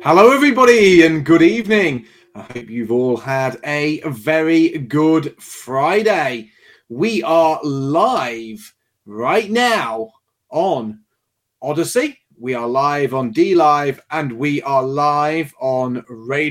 Hello, everybody, and good evening. I hope you've all had a very good Friday. We are live right now on Odyssey. We are live on DLive, and we are live on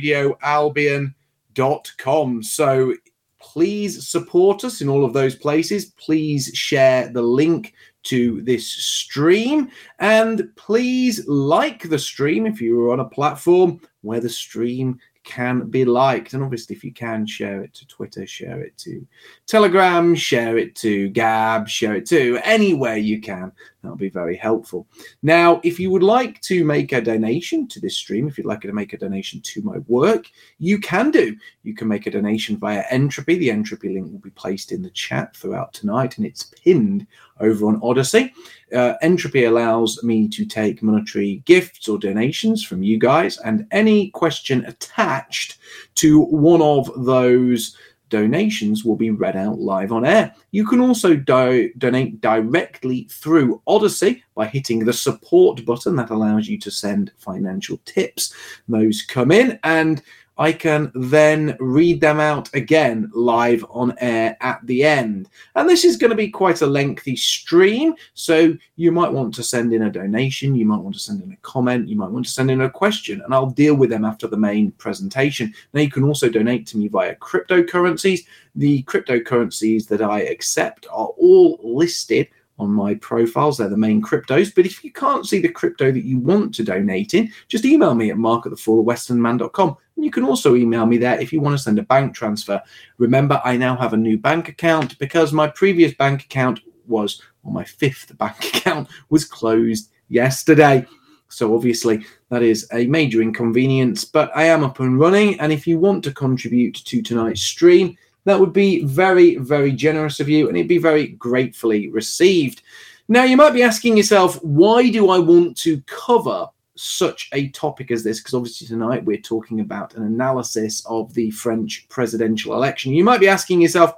RadioAlbion.com. So please support us in all of those places. Please share the link to this stream, and please like the stream if you are on a platform where the stream can be liked. And obviously, if you can, share it to Twitter, share it to Telegram, share it to Gab, share it to anywhere you can. That'll be very helpful. Now, if you would like to make a donation to this stream, if you'd like to make a donation to my work, you can do. You can make a donation via Entropy. The Entropy link will be placed in the chat throughout tonight, and it's pinned over on Odyssey. Entropy allows me to take monetary gifts or donations from you guys, and any question attached to one of those donations will be read out live on air. You can also donate directly through Odyssey by hitting the support button. That allows you to send financial tips. Those come in, and I can then read them out again live on air at the end. And this is going to be quite a lengthy stream, so you might want to send in a donation, you might want to send in a comment, you might want to send in a question, and I'll deal with them after the main presentation. Now, you can also donate to me via cryptocurrencies. The cryptocurrencies that I accept are all listed on my profiles. They're the main cryptos. But if you can't see the crypto that you want to donate in, just email me at mark@thefullwesternman.com. And you can also email me there if you want to send a bank transfer. Remember, I now have a new bank account because my previous bank account was, or my fifth bank account was closed yesterday. So obviously that is a major inconvenience, but I am up and running. And if you want to contribute to tonight's stream, that would be very, very generous of you, and it'd be very gratefully received. Now, you might be asking yourself, why do I want to cover such a topic as this? Because obviously tonight we're talking about an analysis of the French presidential election. You might be asking yourself,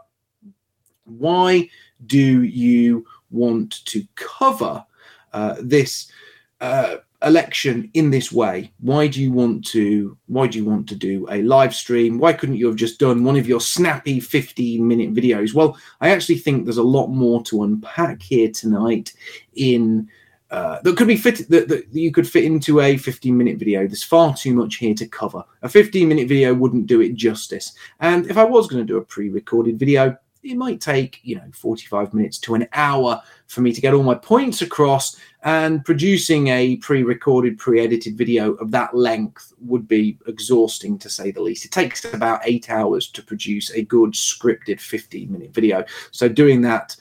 why do you want to cover this election in this way? Why do you want to do a live stream? Why couldn't you have just done one of your snappy 15-minute videos? Well, I actually think there's a lot more to unpack here tonight in that could be fit that you could fit into a 15-minute video. There's far too much here to cover. A 15-minute video wouldn't do it justice. And if I was going to do a pre-recorded video, it might take, 45 minutes to an hour for me to get all my points across, and producing a pre-recorded, pre-edited video of that length would be exhausting, to say the least. It takes about 8 hours to produce a good scripted 15-minute video. So doing that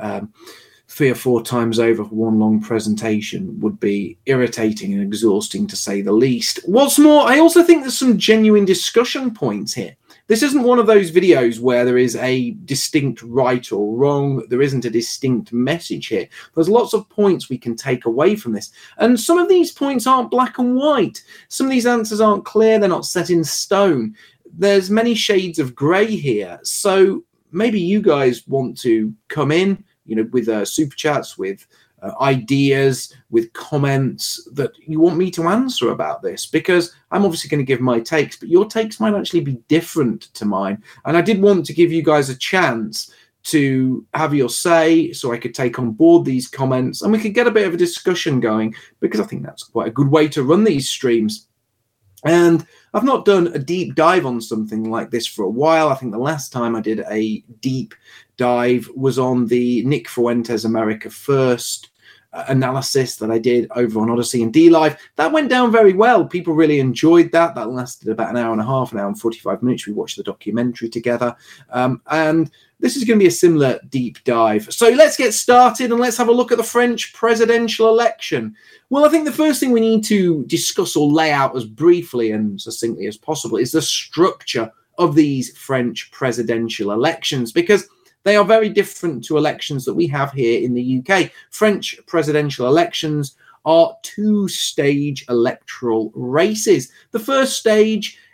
3 or 4 times over for one long presentation would be irritating and exhausting, to say the least. What's more, I also think there's some genuine discussion points here. This isn't one of those videos where there is a distinct right or wrong. There isn't a distinct message here. There's lots of points we can take away from this. And some of these points aren't black and white. Some of these answers aren't clear. They're not set in stone. There's many shades of grey here. So maybe you guys want to come in, with super chats, with ideas, with comments that you want me to answer about this, because I'm obviously going to give my takes, but your takes might actually be different to mine. And I did want to give you guys a chance to have your say, so I could take on board these comments and we could get a bit of a discussion going, because I think that's quite a good way to run these streams. And I've not done a deep dive on something like this for a while. I think the last time I did a deep dive was on the Nick Fuentes America First analysis that I did over on Odyssey and DLive. That went down very well. People really enjoyed that. That lasted about an hour and a half, an hour and 45 minutes. We watched the documentary together. And this is going to be a similar deep dive. So let's get started and let's have a look at the French presidential election. Well, I think the first thing we need to discuss or lay out as briefly and succinctly as possible is the structure of these French presidential elections, because they are very different to elections that we have here in the UK. French presidential elections are 2-stage electoral races. The first stage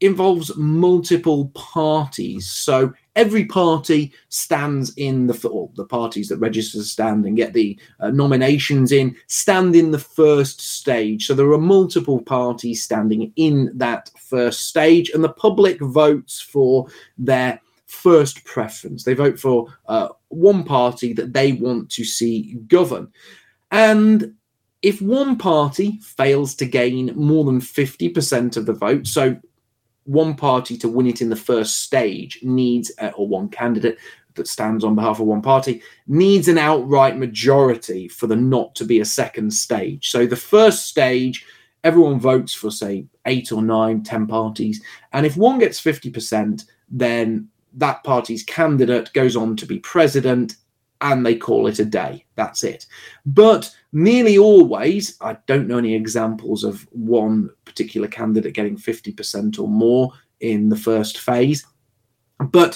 involves multiple parties. So every party stands in the parties that register to stand and get the nominations in, stand in the first stage. So there are multiple parties standing in that first stage, and the public votes for their first preference. They vote for one party that they want to see govern. And if one party fails to gain more than 50% of the vote, so one party to win it in the first stage needs, or one candidate that stands on behalf of one party needs an outright majority for there not to be a second stage. So the first stage, everyone votes for, say, 8 or 9, 10 parties. And if one gets 50%, then that party's candidate goes on to be president, and they call it a day. That's it. But nearly always, I don't know any examples of one particular candidate getting 50% or more in the first phase. But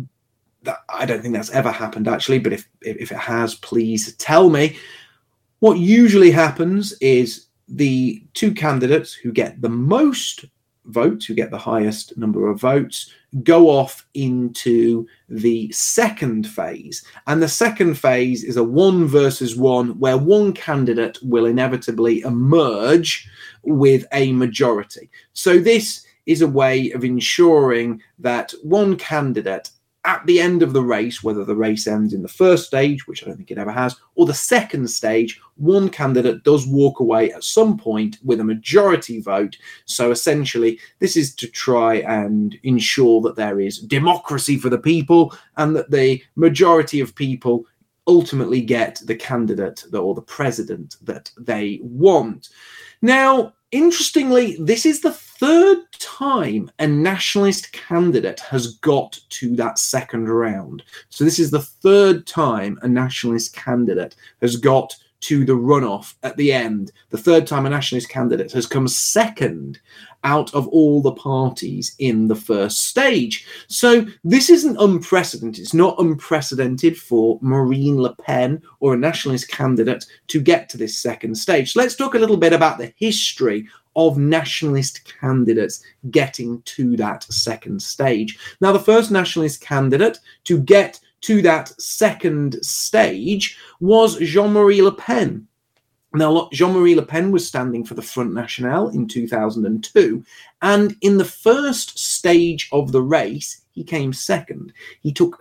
I don't think that's ever happened, actually. But if it has, please tell me. What usually happens is the two candidates who get the most votes, who get the highest number of votes, go off into the second phase. And the second phase is a 1 versus 1, where one candidate will inevitably emerge with a majority. So this is a way of ensuring that one candidate at the end of the race, whether the race ends in the first stage, which I don't think it ever has, or the second stage, one candidate does walk away at some point with a majority vote. So essentially, this is to try and ensure that there is democracy for the people and that the majority of people ultimately get the candidate or the president that they want. Now, interestingly, this is the third time a nationalist candidate has got to that second round. So this is the third time a nationalist candidate has got to the runoff at the end. The third time a nationalist candidate has come second out of all the parties in the first stage. So this isn't unprecedented. It's not unprecedented for Marine Le Pen or a nationalist candidate to get to this second stage. So let's talk a little bit about the history of nationalist candidates getting to that second stage. Now, the first nationalist candidate to get to that second stage was Jean-Marie Le Pen. Now, Jean-Marie Le Pen was standing for the Front National in 2002, and in the first stage of the race, he came second. He took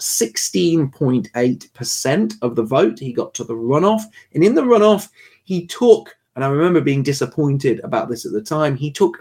16.8% of the vote. He got to the runoff, and in the runoff, he took, and I remember being disappointed about this at the time, he took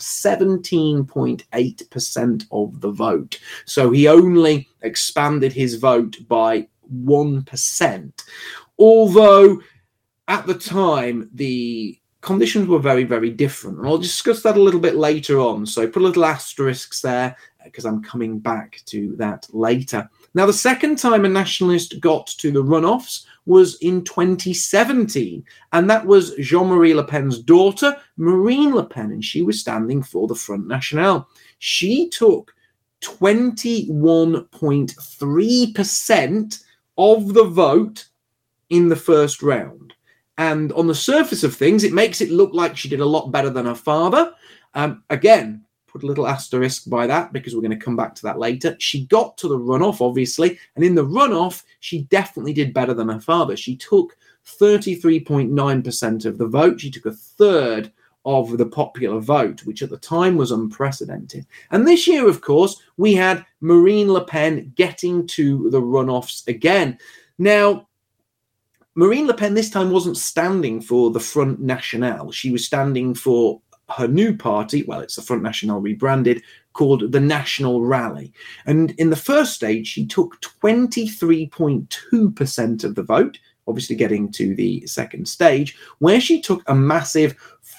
17.8% of the vote. So he only expanded his vote by 1%. Although at the time, the conditions were very, very different. And I'll discuss that a little bit later on. So put a little asterisks there because I'm coming back to that later. Now, the second time a nationalist got to the runoffs was in 2017. And that was Jean-Marie Le Pen's daughter, Marine Le Pen. And she was standing for the Front National. She took 21.3% of the vote in the first round. And on the surface of things, it makes it look like she did a lot better than her father. Again, put a little asterisk by that because we're going to come back to that later. She got to the runoff, obviously, and in the runoff, she definitely did better than her father. She took 33.9% of the vote. She took a third of the popular vote, which at the time was unprecedented. And this year, of course, we had Marine Le Pen getting to the runoffs again. Now, Marine Le Pen this time wasn't standing for the Front National. She was standing for her new party, well, it's the Front National rebranded, called the National Rally. And in the first stage, she took 23.2% of the vote, obviously getting to the second stage, where she took a massive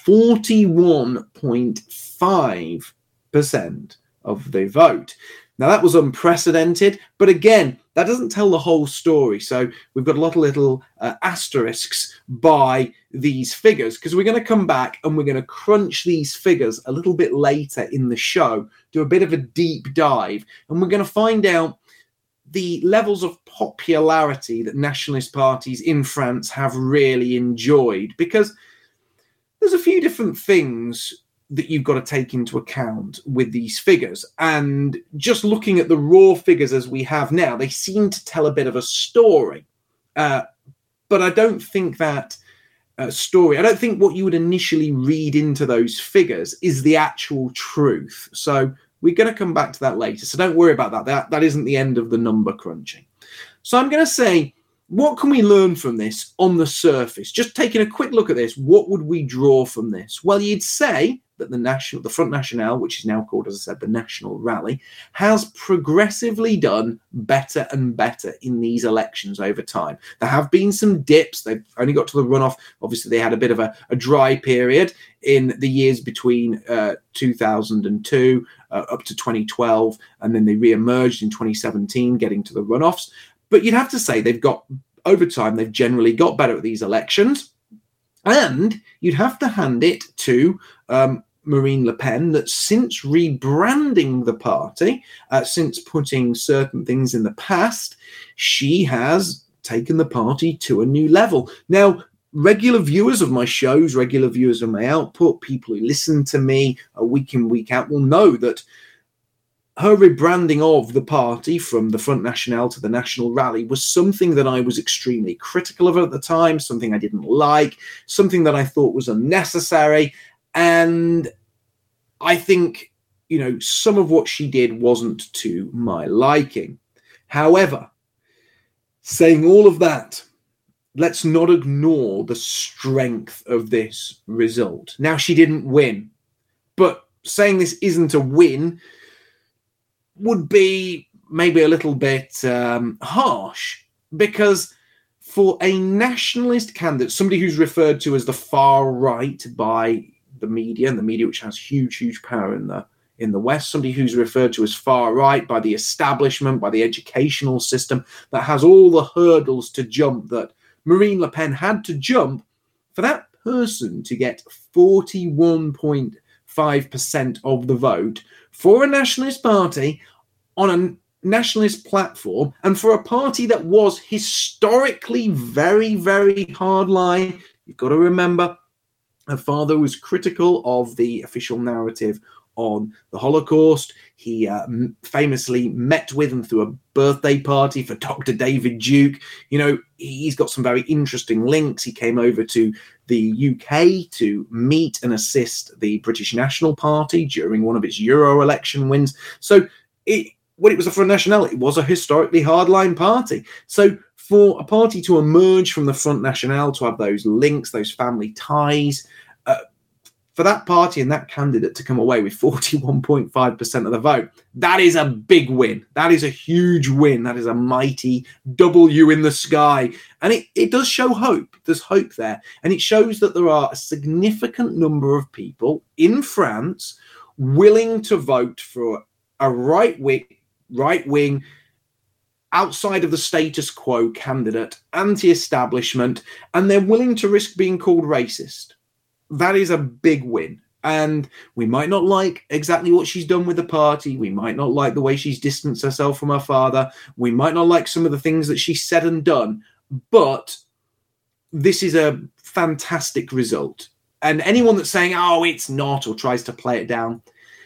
41.5% of the vote. Now, that was unprecedented, but again, that doesn't tell the whole story. So we've got a lot of little asterisks by these figures because we're going to come back and we're going to crunch these figures a little bit later in the show, do a bit of a deep dive, and we're going to find out the levels of popularity that nationalist parties in France have really enjoyed, because there's a few different things that you've got to take into account with these figures. And just looking at the raw figures as we have now, they seem to tell a bit of a story. But I don't think that story, I don't think what you would initially read into those figures is the actual truth. So we're going to come back to that later. So don't worry about that. That isn't the end of the number crunching. So I'm going to say, what can we learn from this on the surface? Just taking a quick look at this, what would we draw from this? Well, you'd say that the Front National, which is now called, as I said, the National Rally, has progressively done better and better in these elections over time. There have been some dips. They've only got to the runoff. Obviously, they had a bit of a dry period in the years between 2002 up to 2012, and then they re-emerged in 2017, getting to the runoffs. But you'd have to say over time, they've generally got better at these elections. And you'd have to hand it to Marine Le Pen that since rebranding the party, since putting certain things in the past, she has taken the party to a new level. Now, regular viewers of my shows, regular viewers of my output, people who listen to me week in, week out will know that her rebranding of the party from the Front National to the National Rally was something that I was extremely critical of at the time, something I didn't like, something that I thought was unnecessary. And I think, some of what she did wasn't to my liking. However, saying all of that, let's not ignore the strength of this result. Now, she didn't win, but saying this isn't a win would be maybe a little bit harsh, because for a nationalist candidate, somebody who's referred to as the far right by the media, and the media which has huge power in the West, somebody who's referred to as far right by the establishment, by the educational system, that has all the hurdles to jump that Marine Le Pen had to jump, for that person to get 41.5% of the vote for a nationalist party on a nationalist platform, and for a party that was historically very, very hardline. You've got to remember, her father was critical of the official narrative on the Holocaust. He famously met with and threw a birthday party for Dr. David Duke. He's got some very interesting links. He came over to the UK to meet and assist the British National Party during one of its Euro election wins. So when it was a Front National, it was a historically hardline party. So for a party to emerge from the Front National, to have those links, those family ties, for that party and that candidate to come away with 41.5% of the vote, that is a big win. That is a huge win. That is a mighty W in the sky. And it does show hope. There's hope there. And it shows that there are a significant number of people in France willing to vote for a right wing, outside of the status quo candidate, anti-establishment, and they're willing to risk being called racist. That is a big win. And we might not like exactly what she's done with the party. We might not like the way she's distanced herself from her father. We might not like some of the things that she's said and done. But this is a fantastic result. And anyone that's saying, oh, it's not, or tries to play it down,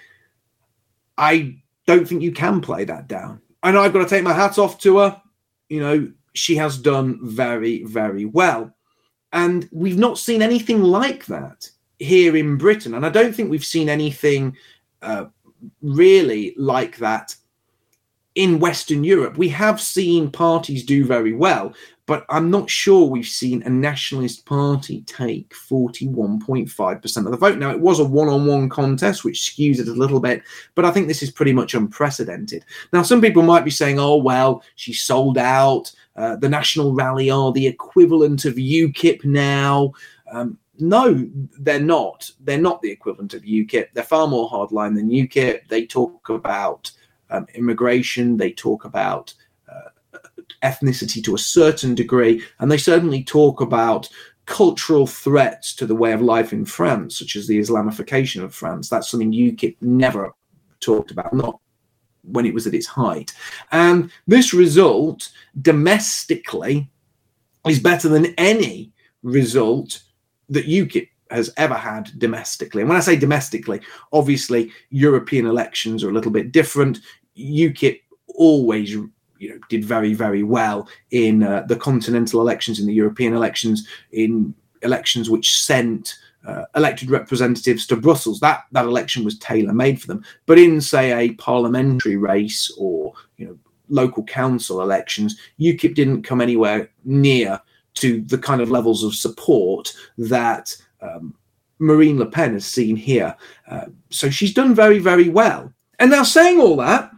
I don't think you can play that down. And I've got to take my hat off to her. She has done very, very well. And we've not seen anything like that here in Britain. And I don't think we've seen anything really like that in Western Europe. We have seen parties do very well, but I'm not sure we've seen a nationalist party take 41.5% of the vote. Now, it was a one-on-one contest, which skews it a little bit, but I think this is pretty much unprecedented. Now, some people might be saying, oh, well, she sold out. The National Rally are the equivalent of UKIP now. No, they're not. They're not the equivalent of UKIP. They're far more hardline than UKIP. They talk about immigration. They talk about ethnicity to a certain degree, and they certainly talk about cultural threats to the way of life in France, such as the Islamification of France. That's something UKIP never talked about, not when it was at its height. And this result domestically is better than any result that UKIP has ever had domestically. And when I say domestically, obviously European elections are a little bit different. UKIP always did very, very well in the continental elections, in the European elections, in elections which sent elected representatives to Brussels. That election was tailor-made for them. But in, say, a parliamentary race or local council elections, UKIP didn't come anywhere near to the kind of levels of support that Marine Le Pen has seen here. So she's done very, very well. And now saying all that,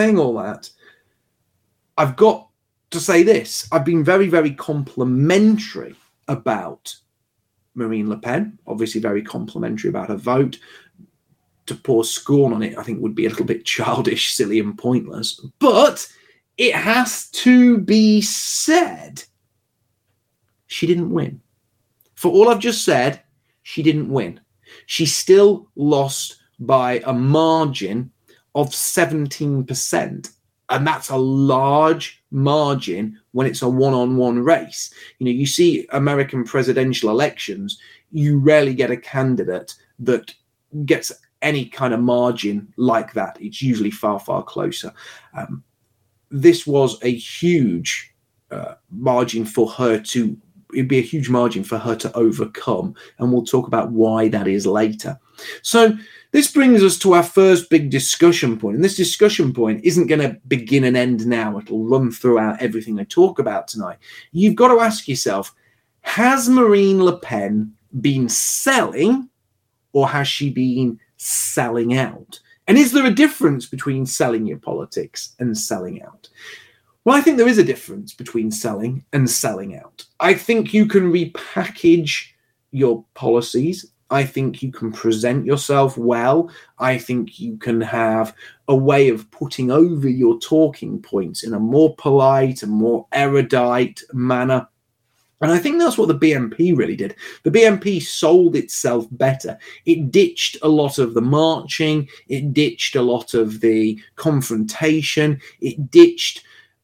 I've got to say this. I've been very, very complimentary about Marine Le Pen, obviously very complimentary about her vote. To pour scorn on it, I think, would be a little bit childish, silly, and pointless. But it has to be said, she didn't win. For all I've just said, she didn't win. She still lost by a margin of 17%. And that's a large margin when it's a one-on-one race. You see American presidential elections, you rarely get a candidate that gets any kind of margin like that. It's usually far, far closer. This was a huge margin for her to, it'd be a huge margin for her to overcome. And we'll talk about why that is later. So this brings us to our first big discussion point. And this discussion point isn't going to begin and end now. It'll run throughout everything I talk about tonight. You've got to ask yourself, has Marine Le Pen been selling, or has she been selling out? And is there a difference between selling your politics and selling out? Well, I think there is a difference between selling and selling out. I think you can repackage your policies. I think you can present yourself well. I think you can have a way of putting over your talking points in a more polite and more erudite manner. And I think that's what the BNP really did. The BNP sold itself better. It ditched a lot of the marching. It ditched a lot of the confrontation. It ditched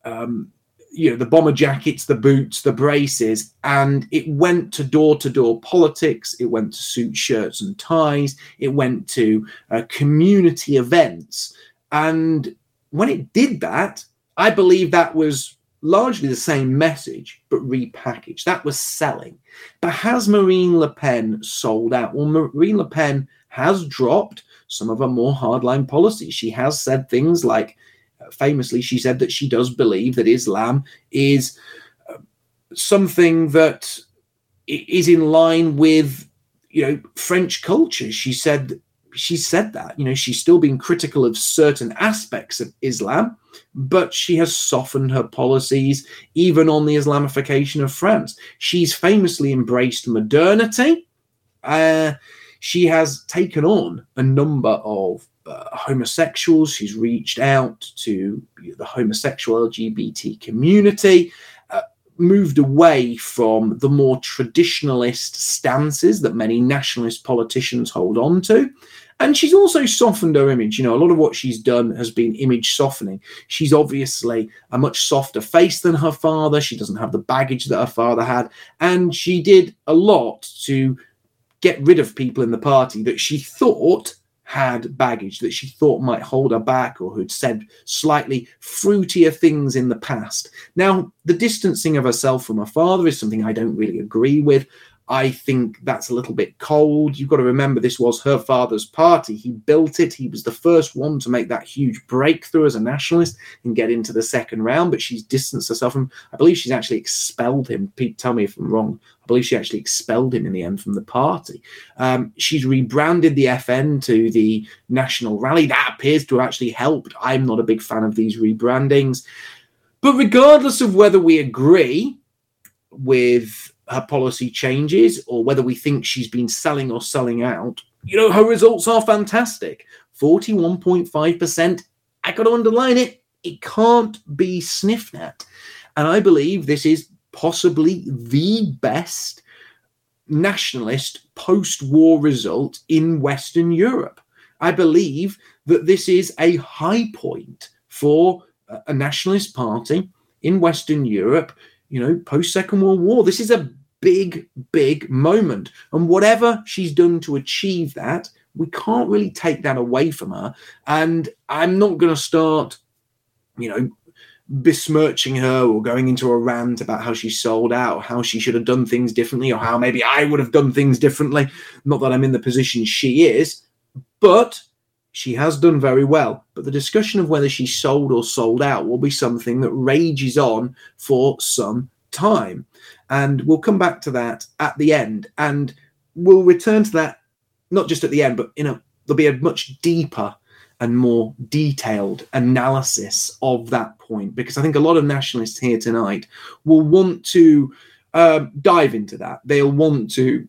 the bomber jackets, the boots, the braces, and it went to door-to-door politics. It went to suit shirts and ties. It went to community events. And when it did that, I believe that was largely the same message, but repackaged. That was selling. But has Marine Le Pen sold out? Well, Marine Le Pen has dropped some of her more hardline policies. She has said things like, famously, she said that she does believe that Islam is something that is in line with, French culture. She said that, she's still been critical of certain aspects of Islam, but she has softened her policies even on the Islamification of France. She's famously embraced modernity. She has taken on a number of homosexuals. She's reached out to the homosexual LGBT community, moved away from the more traditionalist stances that many nationalist politicians hold on to. And she's also softened her image. A lot of what she's done has been image softening. She's obviously a much softer face than her father. She doesn't have the baggage that her father had. And she did a lot to get rid of people in the party that she thought had baggage, that she thought might hold her back, or who'd said slightly fruitier things in the past. Now, the distancing of herself from her father is something I don't really agree with. I think that's a little bit cold. You've got to remember, this was her father's party. He built it. He was the first one to make that huge breakthrough as a nationalist and get into the second round, but she's distanced herself from, I believe she's actually expelled him. Pete, tell me if I'm wrong. I believe she actually expelled him in the end from the party. She's rebranded the FN to the National Rally. That appears to have actually helped. I'm not a big fan of these rebrandings. But regardless of whether we agree with her policy changes or whether we think she's been selling or selling out, her results are fantastic. 41.5%. I got to underline it. It can't be sniffed at. And I believe this is possibly the best nationalist post-war result in Western Europe. I believe that this is a high point for a nationalist party in Western Europe, post-Second World War. This is a big, big moment. And whatever she's done to achieve that, we can't really take that away from her. And I'm not going to start, besmirching her or going into a rant about how she sold out, or how she should have done things differently, or how maybe I would have done things differently. Not that I'm in the position she is, but she has done very well. But the discussion of whether she sold or sold out will be something that rages on for some time. And we'll come back to that at the end. And we'll return to that, not just at the end, but there'll be a much deeper and more detailed analysis of that point, because I think a lot of nationalists here tonight will want to dive into that. They'll want to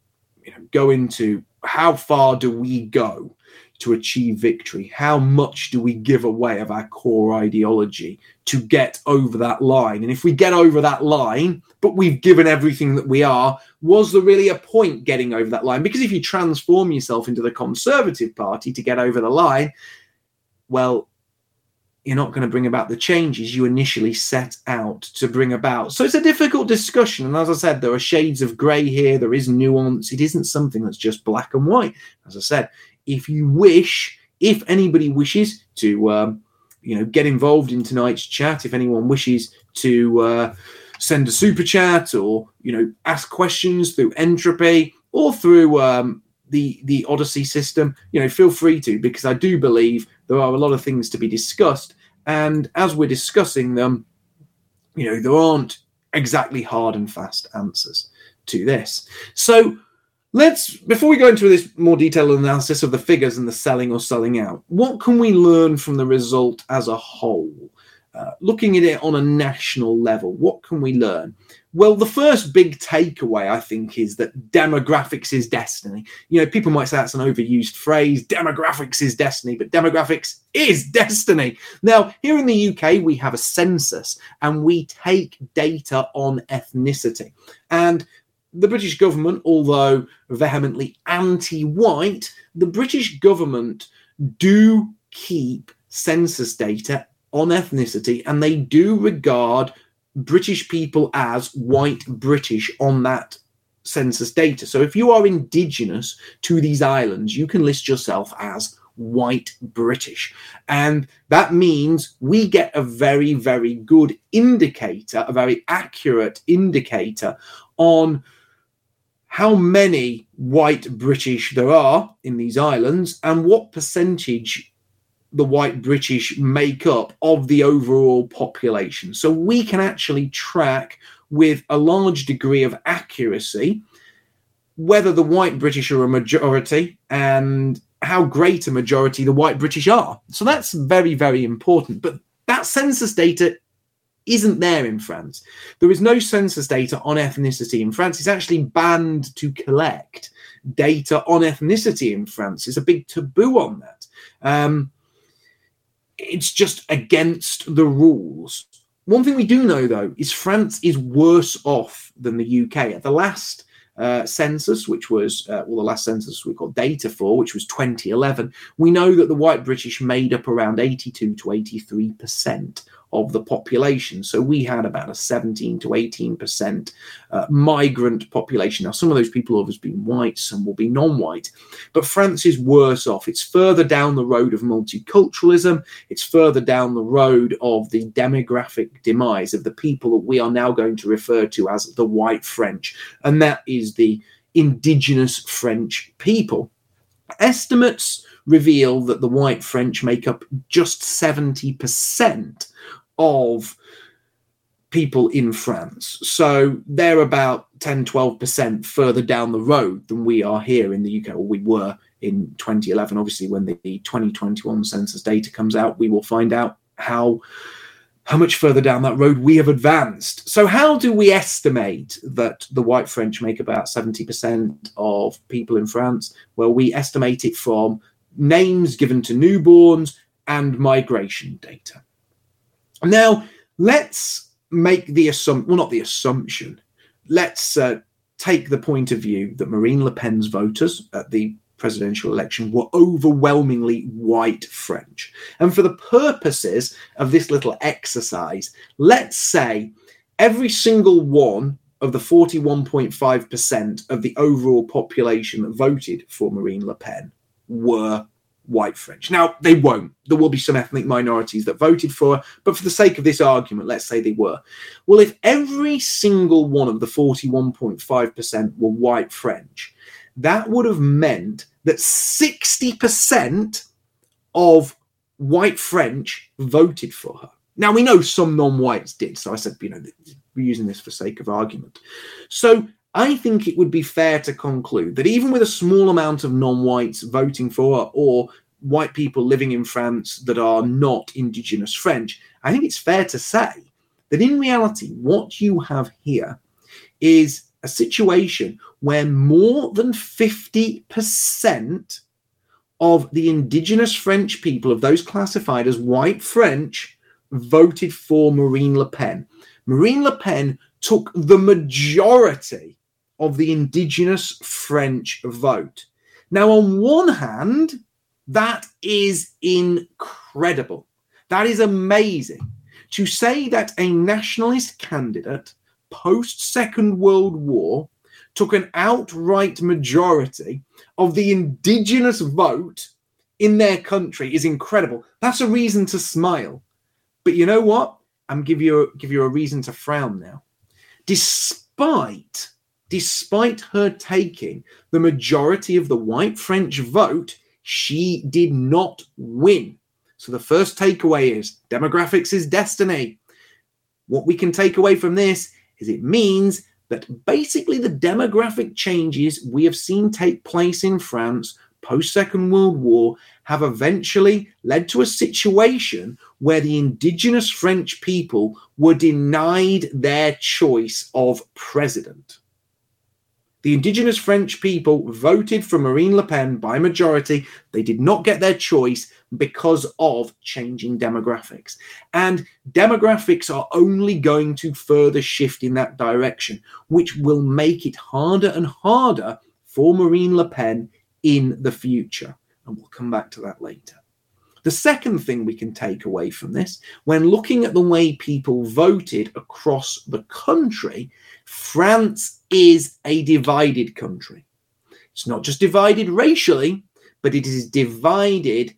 go into how far do we go to achieve victory? How much do we give away of our core ideology to get over that line? And if we get over that line, but we've given everything that we are, was there really a point getting over that line? Because if you transform yourself into the Conservative Party to get over the line, well, you're not going to bring about the changes you initially set out to bring about. So it's a difficult discussion. And as I said, there are shades of grey here. There is nuance. It isn't something that's just black and white. As I said, if anybody wishes to, get involved in tonight's chat, if anyone wishes to send a super chat or, ask questions through Entropy or through the Odyssey system, feel free to, because I do believe there are a lot of things to be discussed. And as we're discussing them, there aren't exactly hard and fast answers to this. So before we go into this more detailed analysis of the figures and the selling or selling out, what can we learn from the result as a whole? Looking at it on a national level, what can we learn? Well, the first big takeaway, I think, is that demographics is destiny. People might say that's an overused phrase, demographics is destiny, but demographics is destiny. Now, here in the UK, we have a census and we take data on ethnicity. And the British government, although vehemently anti-white, the British government do keep census data on ethnicity, and they do regard British people as white British on that census data. So if you are indigenous to these islands, you can list yourself as white British. And that means we get a very, very good indicator, a very accurate indicator on how many white British there are in these islands and what percentage the white British make up of the overall population. So we can actually track with a large degree of accuracy whether the white British are a majority and how great a majority the white British are. So that's very, very important. But that census data isn't there in France. There is no census data on ethnicity in France. It's actually banned to collect data on ethnicity in France. There's a big taboo on that. It's just against the rules. One thing we do know, though, is France is worse off than the UK. At the last census, which was, the last census we got data for, which was 2011, we know that the white British made up around 82 to 83% of the population. So we had about a 17 to 18% migrant population. Now, some of those people have always been white, some will be non-white. But France is worse off. It's further down the road of multiculturalism. It's further down the road of the demographic demise of the people that we are now going to refer to as the white French. And that is the indigenous French people. Estimates reveal that the white French make up just 70% of people in France. So they're about 10, 12% further down the road than we are here in the UK, or we were in 2011. Obviously, when the 2021 census data comes out, we will find out how much further down that road we have advanced. So how do we estimate that the white French make about 70% of people in France? Well, we estimate it from names given to newborns and migration data. Now, let's make the assumption, well, not the assumption, let's take the point of view that Marine Le Pen's voters at the presidential election were overwhelmingly white French. And for the purposes of this little exercise, let's say every single one of the 41.5% of the overall population that voted for Marine Le Pen were white French. Now, they won't. There will be some ethnic minorities that voted for her, but for the sake of this argument, let's say they were. Well, if every single one of the 41.5% were white French, that would have meant that 60% of white French voted for her. Now, we know some non-whites did, so I said, we're using this for sake of argument. So I think it would be fair to conclude that even with a small amount of non-whites voting for her, or white people living in France that are not indigenous French, I think it's fair to say that in reality, what you have here is a situation where more than 50% of the indigenous French people, of those classified as white French, voted for Marine Le Pen. Marine Le Pen took the majority of the indigenous French vote. Now, on one hand, that is incredible. That is amazing. To say that a nationalist candidate post-Second World War took an outright majority of the indigenous vote in their country is incredible. That's a reason to smile. But you know what? I'm give you a reason to frown now. Despite her taking the majority of the white French vote, she did not win. So the first takeaway is demographics is destiny. What we can take away from this is it means that basically the demographic changes we have seen take place in France post-Second World War have eventually led to a situation where the indigenous French people were denied their choice of president. The indigenous French people voted for Marine Le Pen by majority. They did not get their choice because of changing demographics. And demographics are only going to further shift in that direction, which will make it harder and harder for Marine Le Pen in the future. And we'll come back to that later. The second thing we can take away from this, when looking at the way people voted across the country, France is a divided country. It's not just divided racially, but it is divided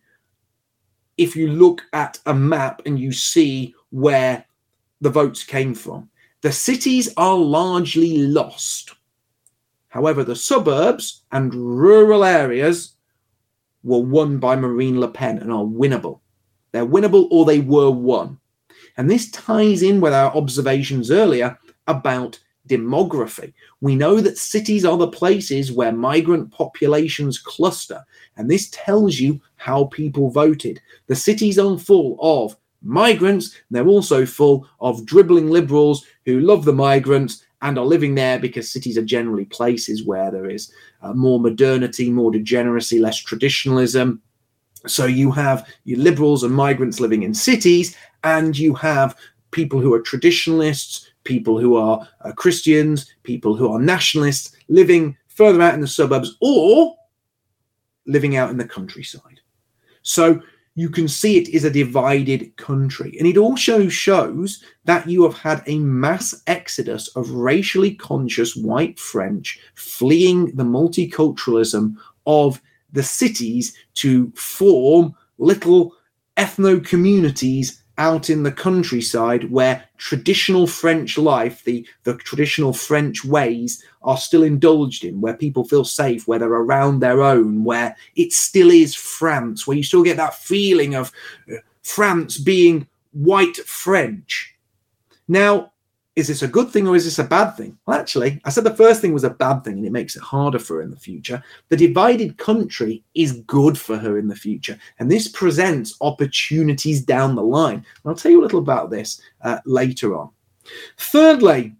if you look at a map and you see where the votes came from. The cities are largely lost. However, the suburbs and rural areas were won by Marine Le Pen and are winnable. They're winnable, or they were won. And this ties in with our observations earlier about demography. We know that cities are the places where migrant populations cluster, and this tells you how people voted. The cities are full of migrants. They're also full of dribbling liberals who love the migrants and are living there because cities are generally places where there is more modernity, more degeneracy, less traditionalism. So you have your liberals and migrants living in cities, and you have people who are traditionalists, people who are Christians, people who are nationalists living further out in the suburbs or living out in the countryside. So you can see it is a divided country. And it also shows that you have had a mass exodus of racially conscious white French fleeing the multiculturalism of the cities to form little ethno-communities out in the countryside where traditional French life, the traditional French ways are still indulged in, where people feel safe, where they're around their own, where it still is France, where you still get that feeling of France being white French. Now, is this a good thing or is this a bad thing? Well, actually, I said the first thing was a bad thing and it makes it harder for her in the future. The divided country is good for her in the future. And this presents opportunities down the line. And I'll tell you a little about this later on. Thirdly,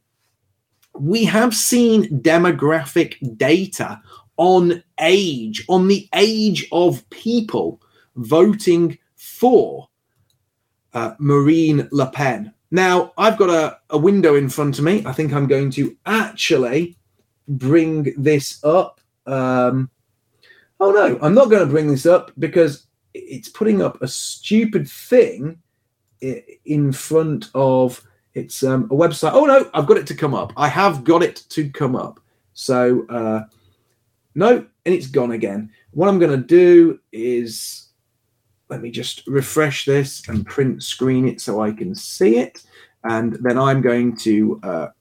we have seen demographic data on age, on the age of people voting for Marine Le Pen. Now, I've got a window in front of me. I think I'm going to actually bring this up. Oh, no, I'm not going to bring this up because it's putting up a stupid thing in front of It's a website. Oh, no, I've got it to come up. I have got it to come up. So, no, and it's gone again. What I'm going to do is, let me just refresh this and print screen it so I can see it. And then I'm going to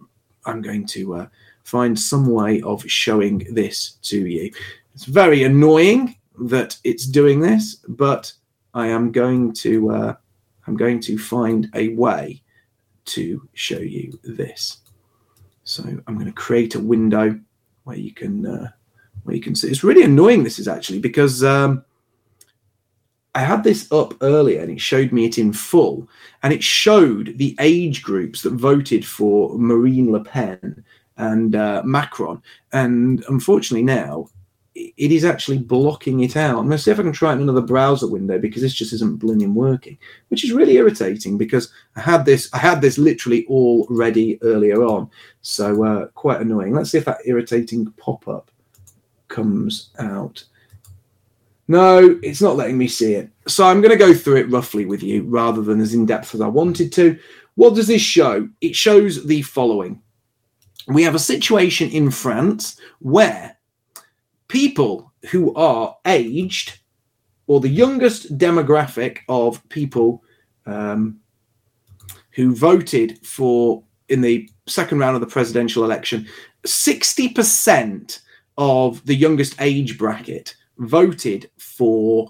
find some way of showing this to you. It's very annoying that it's doing this, but I am going to find a way to show you this. So I'm going to create a window where you can see. It's really annoying, this is actually, because I had this up earlier and it showed me it in full, and it showed the age groups that voted for Marine Le Pen and Macron, and unfortunately now it is actually blocking it out. I'm going to see if I can try it in another browser window, because this just isn't blooming working, which is really irritating, because I had this literally all ready earlier on. So quite annoying. Let's see if that irritating pop-up comes out. No, it's not letting me see it. So I'm going to go through it roughly with you rather than as in-depth as I wanted to. What does this show? It shows the following. We have a situation in France where people who are aged, or the youngest demographic of people who voted for in the second round of the presidential election, 60% of the youngest age bracket voted for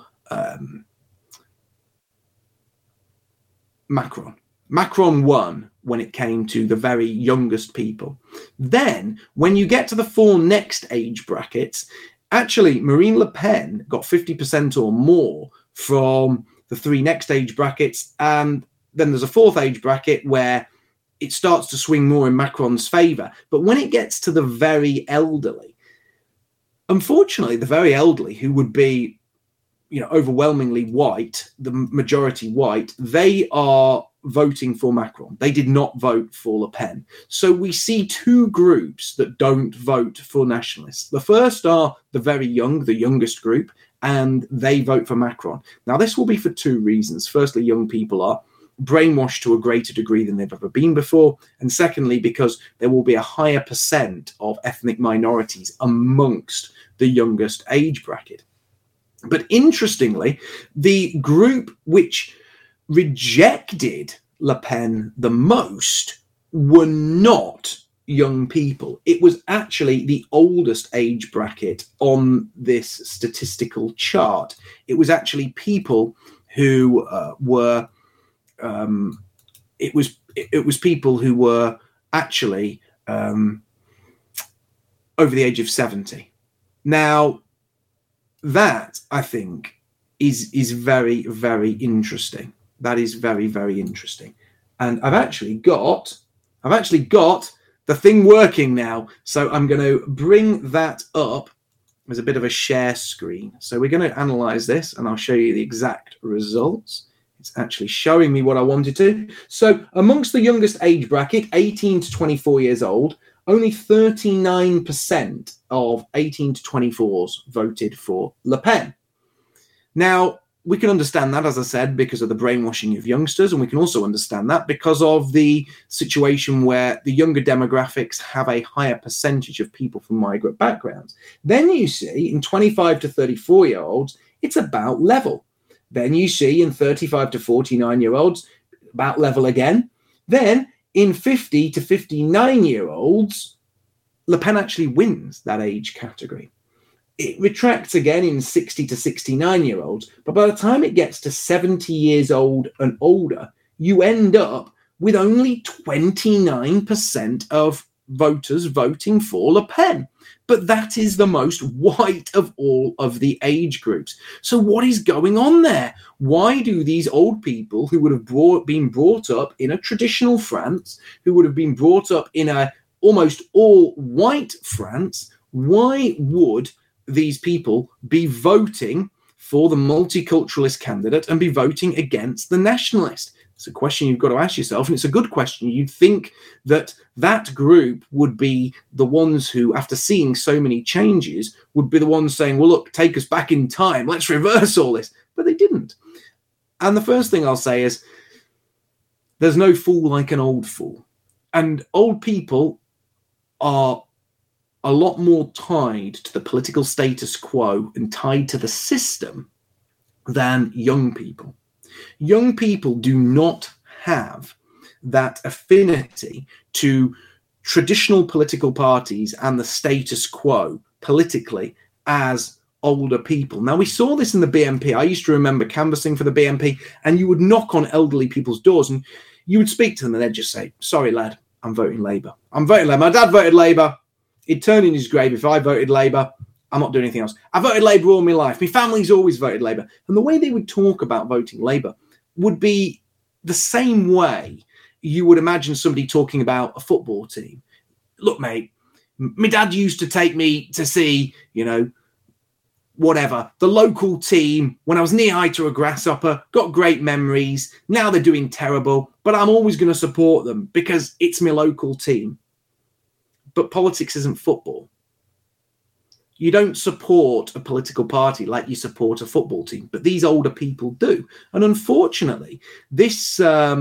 Macron. Macron won when it came to the very youngest people. Then, when you get to the 4 next age brackets, actually, Marine Le Pen got 50% or more from the 3 next age brackets. And then there's a 4th age bracket where it starts to swing more in Macron's favour. But when it gets to the very elderly, unfortunately, the very elderly, who would be, overwhelmingly white, the majority white, they are voting for Macron. They did not vote for Le Pen. So we see 2 groups that don't vote for nationalists. The first are the very young, the youngest group, and they vote for Macron. Now, this will be for 2 reasons. Firstly, young people are brainwashed to a greater degree than they've ever been before. And secondly, because there will be a higher percent of ethnic minorities amongst the youngest age bracket. But interestingly, the group which rejected Le Pen the most were not young people. It was actually the oldest age bracket on this statistical chart. It was actually people who were it was people who were actually over the age of 70. Now, that I think is very, very interesting. That is very, very interesting. And I've actually got the thing working now. So I'm going to bring that up as a bit of a share screen. So we're going to analyze this and I'll show you the exact results. It's actually showing me what I wanted to. So amongst the youngest age bracket, 18 to 24 years old, only 39% of 18 to 24s voted for Le Pen. Now, we can understand that, as I said, because of the brainwashing of youngsters, and we can also understand that because of the situation where the younger demographics have a higher percentage of people from migrant backgrounds. Then you see in 25 to 34-year-olds, it's about level. Then you see in 35 to 49-year-olds, about level again. Then in 50 to 59-year-olds, Le Pen actually wins that age category. It retracts again in 60 to 69-year-olds, but by the time it gets to 70 years old and older, you end up with only 29% of voters voting for Le Pen. But that is the most white of all of the age groups. So what is going on there? Why do these old people who would have been brought up in a traditional France, who would have been brought up in a almost all white France, why would these people be voting for the multiculturalist candidate and be voting against the nationalist? It's a question you've got to ask yourself, and it's a good question. You'd think that that group would be the ones who, after seeing so many changes, would be the ones saying, well, look, take us back in time. Let's reverse all this. But they didn't. And the first thing I'll say is There's no fool like an old fool. And old people are a lot more tied to the political status quo and tied to the system than young people. Young people do not have that affinity to traditional political parties and the status quo politically as older people. Now, we saw this in the BNP. I used to remember canvassing for the BNP, and you would knock on elderly people's doors and you would speak to them and they'd just say, sorry, lad, I'm voting Labour. I'm voting Labour. My dad voted Labour. He'd turn in his grave if I voted Labour. I'm not doing anything else. I voted Labour all my life. My family's always voted Labour. And the way they would talk about voting Labour would be the same way you would imagine somebody talking about a football team. Look, mate, my dad used to take me to see, whatever, the local team when I was knee-high to a grasshopper, got great memories. Now they're doing terrible, but I'm always going to support them because it's my local team. But politics isn't football. You don't support a political party like you support a football team, but these older people do. And unfortunately, this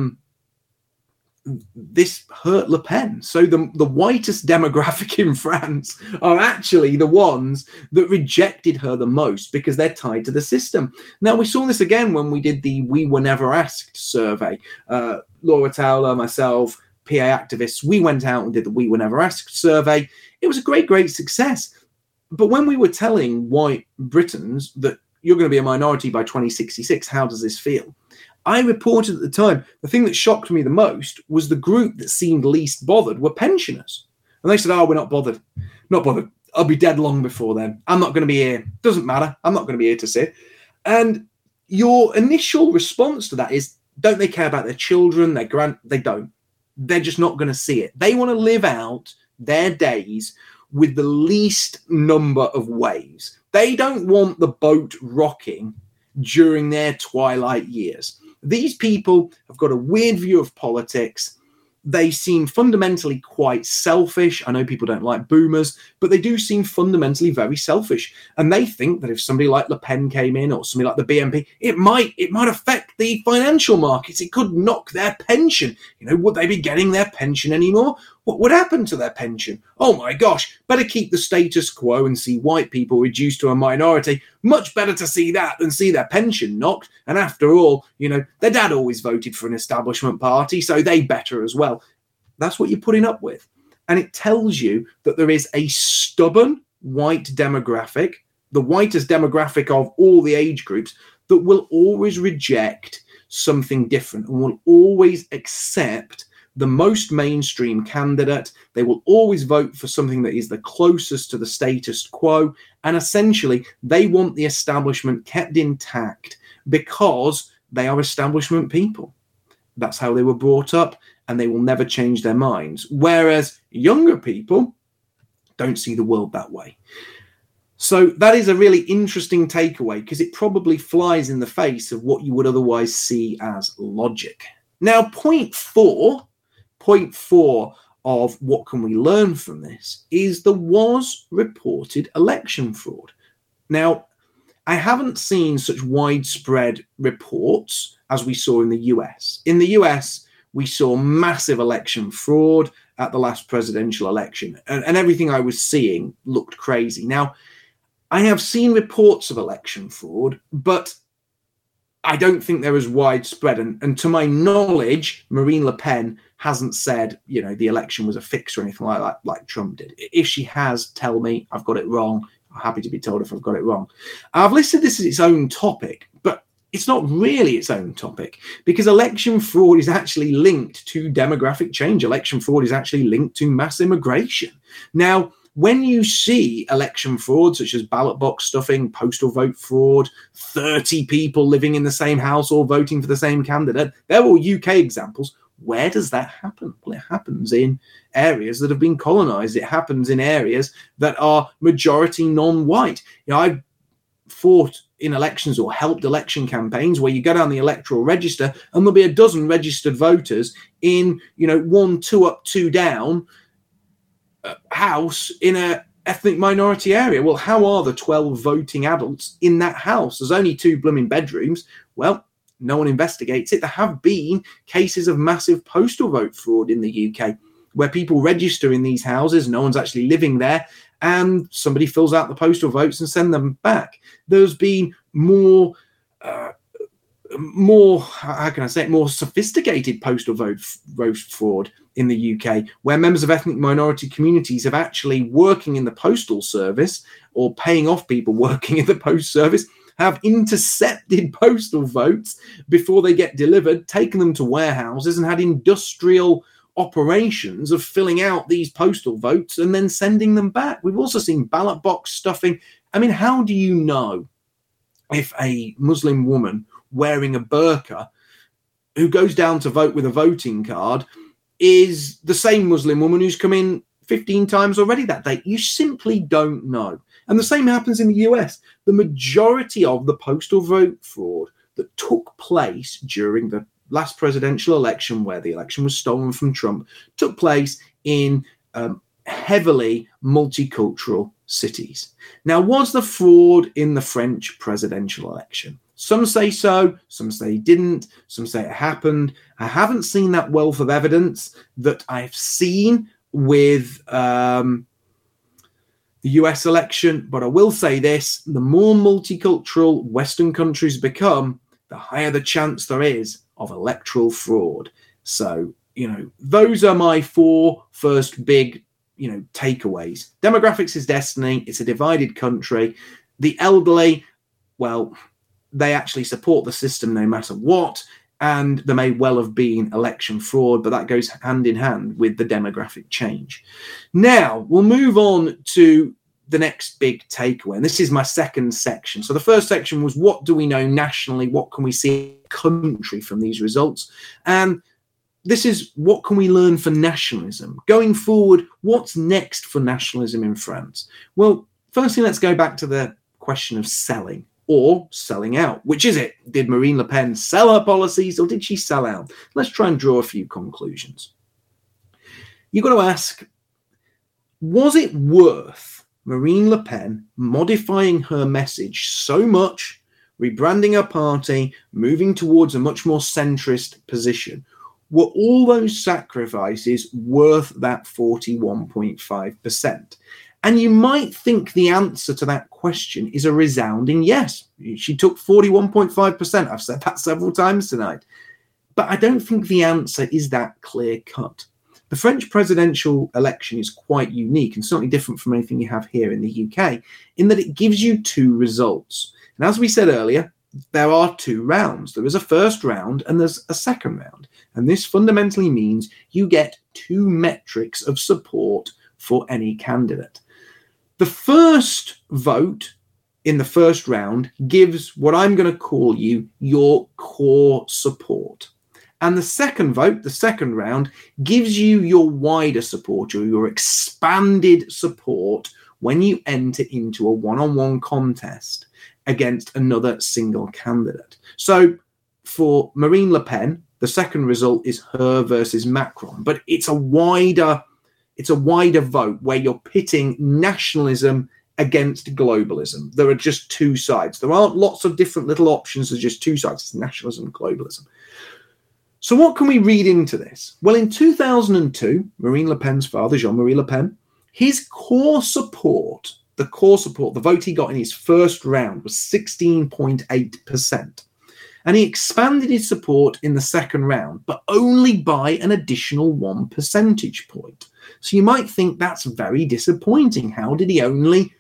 hurt Le Pen. So the whitest demographic in France are actually the ones that rejected her the most because they're tied to the system. Now, we saw this again when we did the We Were Never Asked survey. Laura Towler, myself, PA activists, we went out and did the We Were Never Asked survey. It was a great, great success. But when we were telling white Britons that you're going to be a minority by 2066, how does this feel? I reported at the time, the thing that shocked me the most was the group that seemed least bothered were pensioners. And they said, we're not bothered. Not bothered. I'll be dead long before then. I'm not going to be here. Doesn't matter. I'm not going to be here to sit. And your initial response to that is, don't they care about their children, They don't. They're just not going to see it. They want to live out their days with the least number of waves. They don't want the boat rocking during their twilight years. These people have got a weird view of politics. They seem fundamentally quite selfish. I know people don't like boomers, but they do seem fundamentally very selfish. And they think that if somebody like Le Pen came in or somebody like the BNP, it might affect the financial markets. It could knock their pension. Would they be getting their pension anymore? What would happen to their pension? Oh my gosh, better keep the status quo and see white people reduced to a minority. Much better to see that than see their pension knocked. And after all, their dad always voted for an establishment party, so they better as well. That's what you're putting up with. And it tells you that there is a stubborn white demographic, the whitest demographic of all the age groups, that will always reject something different and will always accept the most mainstream candidate. They will always vote for something that is the closest to the status quo. And essentially, they want the establishment kept intact because they are establishment people. That's how they were brought up, and they will never change their minds. Whereas younger people don't see the world that way. So that is a really interesting takeaway because it probably flies in the face of what you would otherwise see as logic. Now, point four of what can we learn from this is there was reported election fraud. Now, I haven't seen such widespread reports as we saw in the US. In the US, we saw massive election fraud at the last presidential election, and everything I was seeing looked crazy. Now, I have seen reports of election fraud, but I don't think they're as widespread. And to my knowledge, Marine Le Pen hasn't said, the election was a fix or anything like that, like Trump did. If she has, tell me I've got it wrong. I'm happy to be told if I've got it wrong. I've listed this as its own topic, but it's not really its own topic because election fraud is actually linked to demographic change. Election fraud is actually linked to mass immigration. Now, when you see election fraud, such as ballot box stuffing, postal vote fraud, 30 people living in the same house or voting for the same candidate, they're all UK examples. Where does that happen? Well, it happens in areas that have been colonized. It happens in areas that are majority non-white. I've fought in elections or helped election campaigns where you go down the electoral register and there'll be a dozen registered voters in, 1, 2 up, 2 down house in a ethnic minority area. Well, how are the 12 voting adults in that house? There's only 2 blooming bedrooms. Well, no one investigates it. There have been cases of massive postal vote fraud in the UK where people register in these houses, no one's actually living there, and somebody fills out the postal votes and send them back. There's been more how can I say it, more sophisticated postal vote fraud in the UK, where members of ethnic minority communities have actually working in the postal service or paying off people working in the post service have intercepted postal votes before they get delivered, taken them to warehouses and had industrial operations of filling out these postal votes and then sending them back. We've also seen ballot box stuffing. I mean, how do you know if a Muslim woman wearing a burqa who goes down to vote with a voting card is the same Muslim woman who's come in 15 times already that day? You simply don't know. And the same happens in the US. The majority of the postal vote fraud that took place during the last presidential election, where the election was stolen from Trump, took place in heavily multicultural cities. Now, was the fraud in the French presidential election? Some say so, some say it didn't, some say it happened. I haven't seen that wealth of evidence that I've seen with the US election, but I will say this: the more multicultural Western countries become, the higher the chance there is of electoral fraud. So, those are my four first big, takeaways. Demographics is destiny. It's a divided country. The elderly, well, they actually support the system no matter what. And there may well have been election fraud, but that goes hand in hand with the demographic change. Now, we'll move on to the next big takeaway. And this is my second section. So the first section was, what do we know nationally? What can we see in the country from these results? And this is, what can we learn for nationalism? Going forward, what's next for nationalism in France? Well, firstly, let's go back to the question of selling or selling out. Which is it? Did Marine Le Pen sell her policies or did she sell out? Let's try and draw a few conclusions. You've got to ask, was it worth Marine Le Pen modifying her message so much, rebranding her party, moving towards a much more centrist position? Were all those sacrifices worth that 41.5%? And you might think the answer to that question is a resounding yes. She took 41.5%. I've said that several times tonight. But I don't think the answer is that clear cut. The French presidential election is quite unique and certainly different from anything you have here in the UK, in that it gives you two results. And as we said earlier, there are two rounds. There is a first round and there's a second round. And this fundamentally means you get two metrics of support for any candidate. The first vote in the first round gives what I'm going to call you your core support. And the second vote, the second round, gives you your wider support or your expanded support when you enter into a one-on-one contest against another single candidate. So for Marine Le Pen, the second result is her versus Macron, but it's a wider vote where you're pitting nationalism against globalism. There are just two sides. There aren't lots of different little options. There's just two sides. It's nationalism and globalism. So what can we read into this? Well, in 2002, Marine Le Pen's father, Jean-Marie Le Pen, his core support, the vote he got in his first round was 16.8%. And he expanded his support in the second round, but only by an additional 1 percentage point. So you might think that's very disappointing. How did he only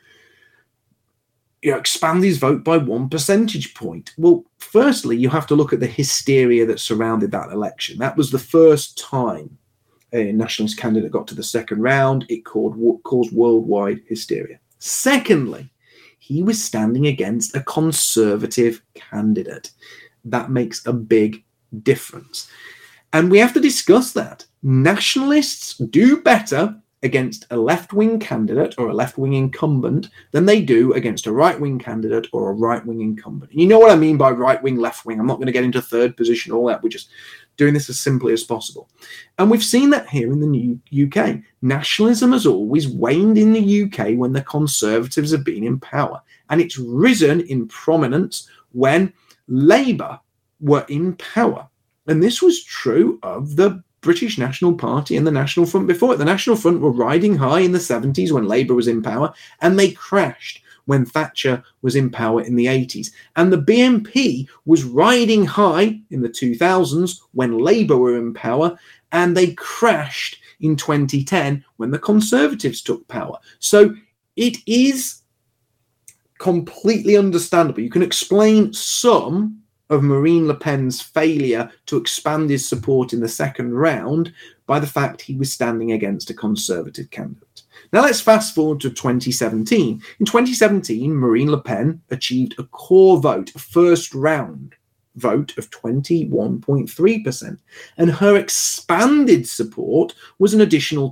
expand his vote by 1 percentage point? Well, firstly, you have to look at the hysteria that surrounded that election. That was the first time a nationalist candidate got to the second round. It caused worldwide hysteria. Secondly, he was standing against a conservative candidate. That makes a big difference. And we have to discuss that. Nationalists do better against a left-wing candidate or a left-wing incumbent than they do against a right-wing candidate or a right-wing incumbent. And you know what I mean by right-wing, left-wing. I'm not going to get into third position, all that. We're just doing this as simply as possible. And we've seen that here in the new UK. Nationalism has always waned in the UK when the Conservatives have been in power. And it's risen in prominence when Labour were in power. And this was true of the British National Party and the National Front before it. The National Front were riding high in the 70s when Labour was in power, and they crashed when Thatcher was in power in the 80s. And the BNP was riding high in the 2000s when Labour were in power, and they crashed in 2010 when the Conservatives took power. So it is completely understandable. You can explain some of Marine Le Pen's failure to expand his support in the second round by the fact he was standing against a Conservative candidate. Now let's fast forward to 2017. In 2017, Marine Le Pen achieved a core vote, a first round vote of 21.3%, and her expanded support was an additional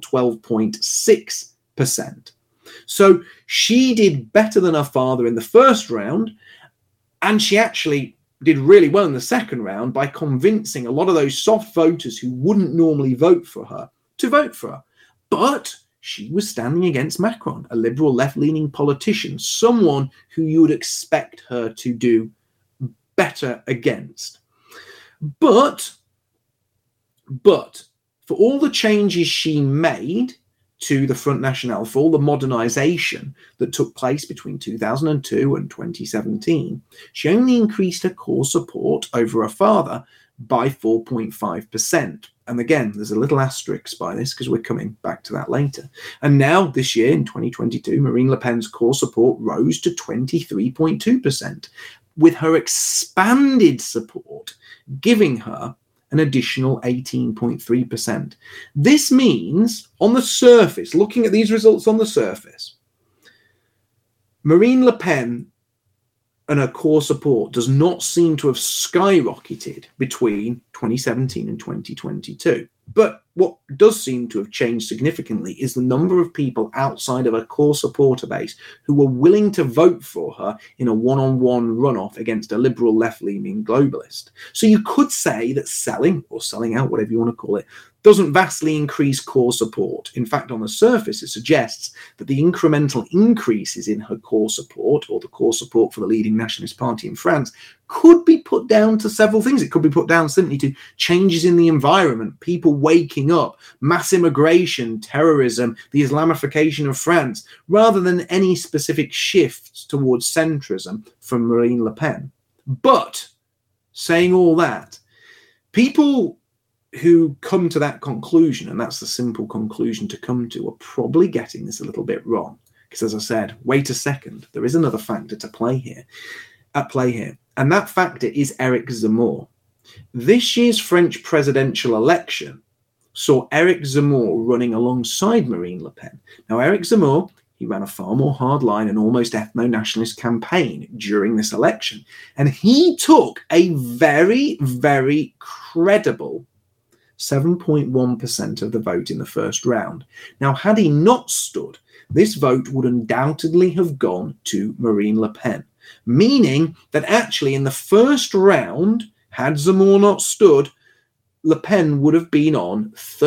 12.6%. So she did better than her father in the first round, and she actually did really well in the second round by convincing a lot of those soft voters who wouldn't normally vote for her to vote for her. But she was standing against Macron, a liberal left-leaning politician, someone who you would expect her to do better against. But for all the changes she made to the Front National, for all the modernisation that took place between 2002 and 2017, she only increased her core support over her father by 4.5%. And again, there's a little asterisk by this because we're coming back to that later. And now, this year, in 2022, Marine Le Pen's core support rose to 23.2%, with her expanded support giving her an additional 18.3%. This means, on the surface, looking at these results on the surface, Marine Le Pen and her core support does not seem to have skyrocketed between 2017 and 2022. But what does seem to have changed significantly is the number of people outside of her core supporter base who were willing to vote for her in a one-on-one runoff against a liberal left-leaning globalist. So you could say that selling, or selling out, whatever you want to call it, doesn't vastly increase core support. In fact, on the surface, it suggests that the incremental increases in her core support, or the core support for the leading nationalist party in France, could be put down to several things. It could be put down simply to changes in the environment, people waking up, mass immigration, terrorism, the Islamification of France, rather than any specific shifts towards centrism from Marine Le Pen. But, saying all that, people who come to that conclusion, and that's the simple conclusion to come to, are probably getting this a little bit wrong. Because as I said, wait a second, there is another factor at play here. And that factor is Eric Zemmour. This year's French presidential election saw Eric Zemmour running alongside Marine Le Pen. Now, Eric Zemmour, he ran a far more hardline and almost ethno-nationalist campaign during this election. And he took a very, very credible 7.1% of the vote in the first round. Now, had he not stood, this vote would undoubtedly have gone to Marine Le Pen, meaning that actually in the first round, had Zemmour not stood, Le Pen would have been on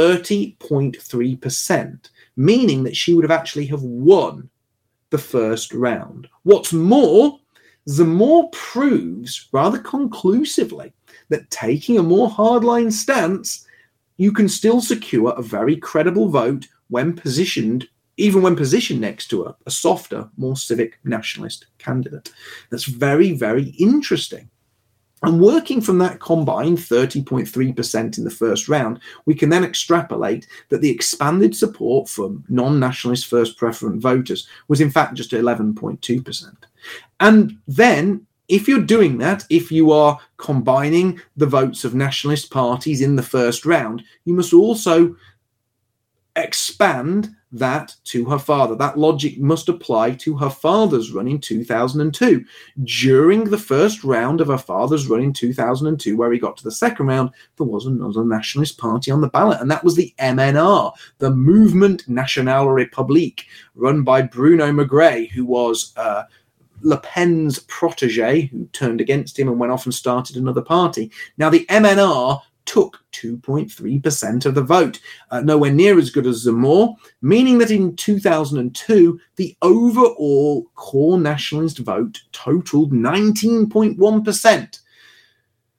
30.3%, meaning that she would have actually have won the first round. What's more, Zemmour proves rather conclusively that taking a more hardline stance, you can still secure a very credible vote when positioned, even when positioned next to a softer, more civic nationalist candidate. That's very, very interesting. And working from that combined 30.3% in the first round, we can then extrapolate that the expanded support from non-nationalist first preference voters was in fact just 11.2%. And then, if you're doing that, if you are combining the votes of nationalist parties in the first round, you must also expand that to her father. That logic must apply to her father's run in 2002. During the first round of her father's run in 2002, where he got to the second round, there was another nationalist party on the ballot, and that was the MNR, the Mouvement National République, run by Bruno Magret, who was Le Pen's protege, who turned against him and went off and started another party. Now, the MNR took 2.3% of the vote, nowhere near as good as Zemmour, meaning that in 2002, the overall core nationalist vote totaled 19.1%.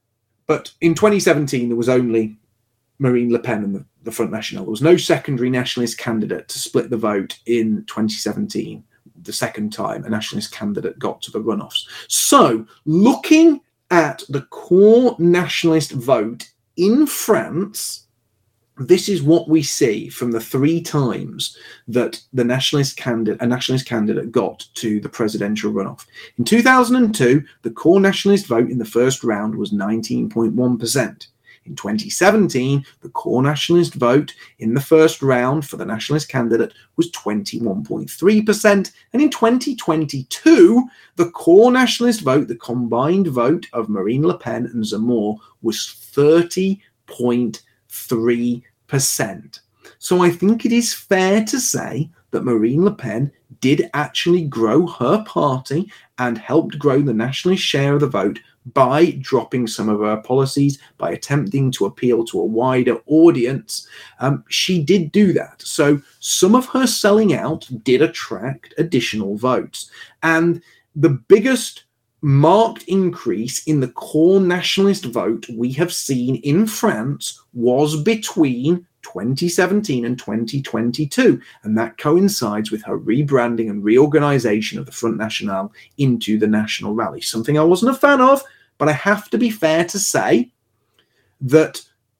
But in 2017, there was only Marine Le Pen and the Front National. There was no secondary nationalist candidate to split the vote in 2017, the second time a nationalist candidate got to the runoffs. So looking at the core nationalist vote in France, this is what we see from the three times that a nationalist candidate got to the presidential runoff. In 2002, the core nationalist vote in the first round was 19.1%. In 2017, the core nationalist vote in the first round for the nationalist candidate was 21.3%. And in 2022, the core nationalist vote, the combined vote of Marine Le Pen and Zemmour, was 30.3%. So I think it is fair to say that Marine Le Pen did actually grow her party and helped grow the nationalist share of the vote by dropping some of her policies, by attempting to appeal to a wider audience. She did do that. So some of her selling out did attract additional votes. And the biggest marked increase in the core nationalist vote we have seen in France was between 2017 and 2022, and that coincides with her rebranding and reorganization of the Front National into the National Rally, something I wasn't a fan of, but I have to be fair to say that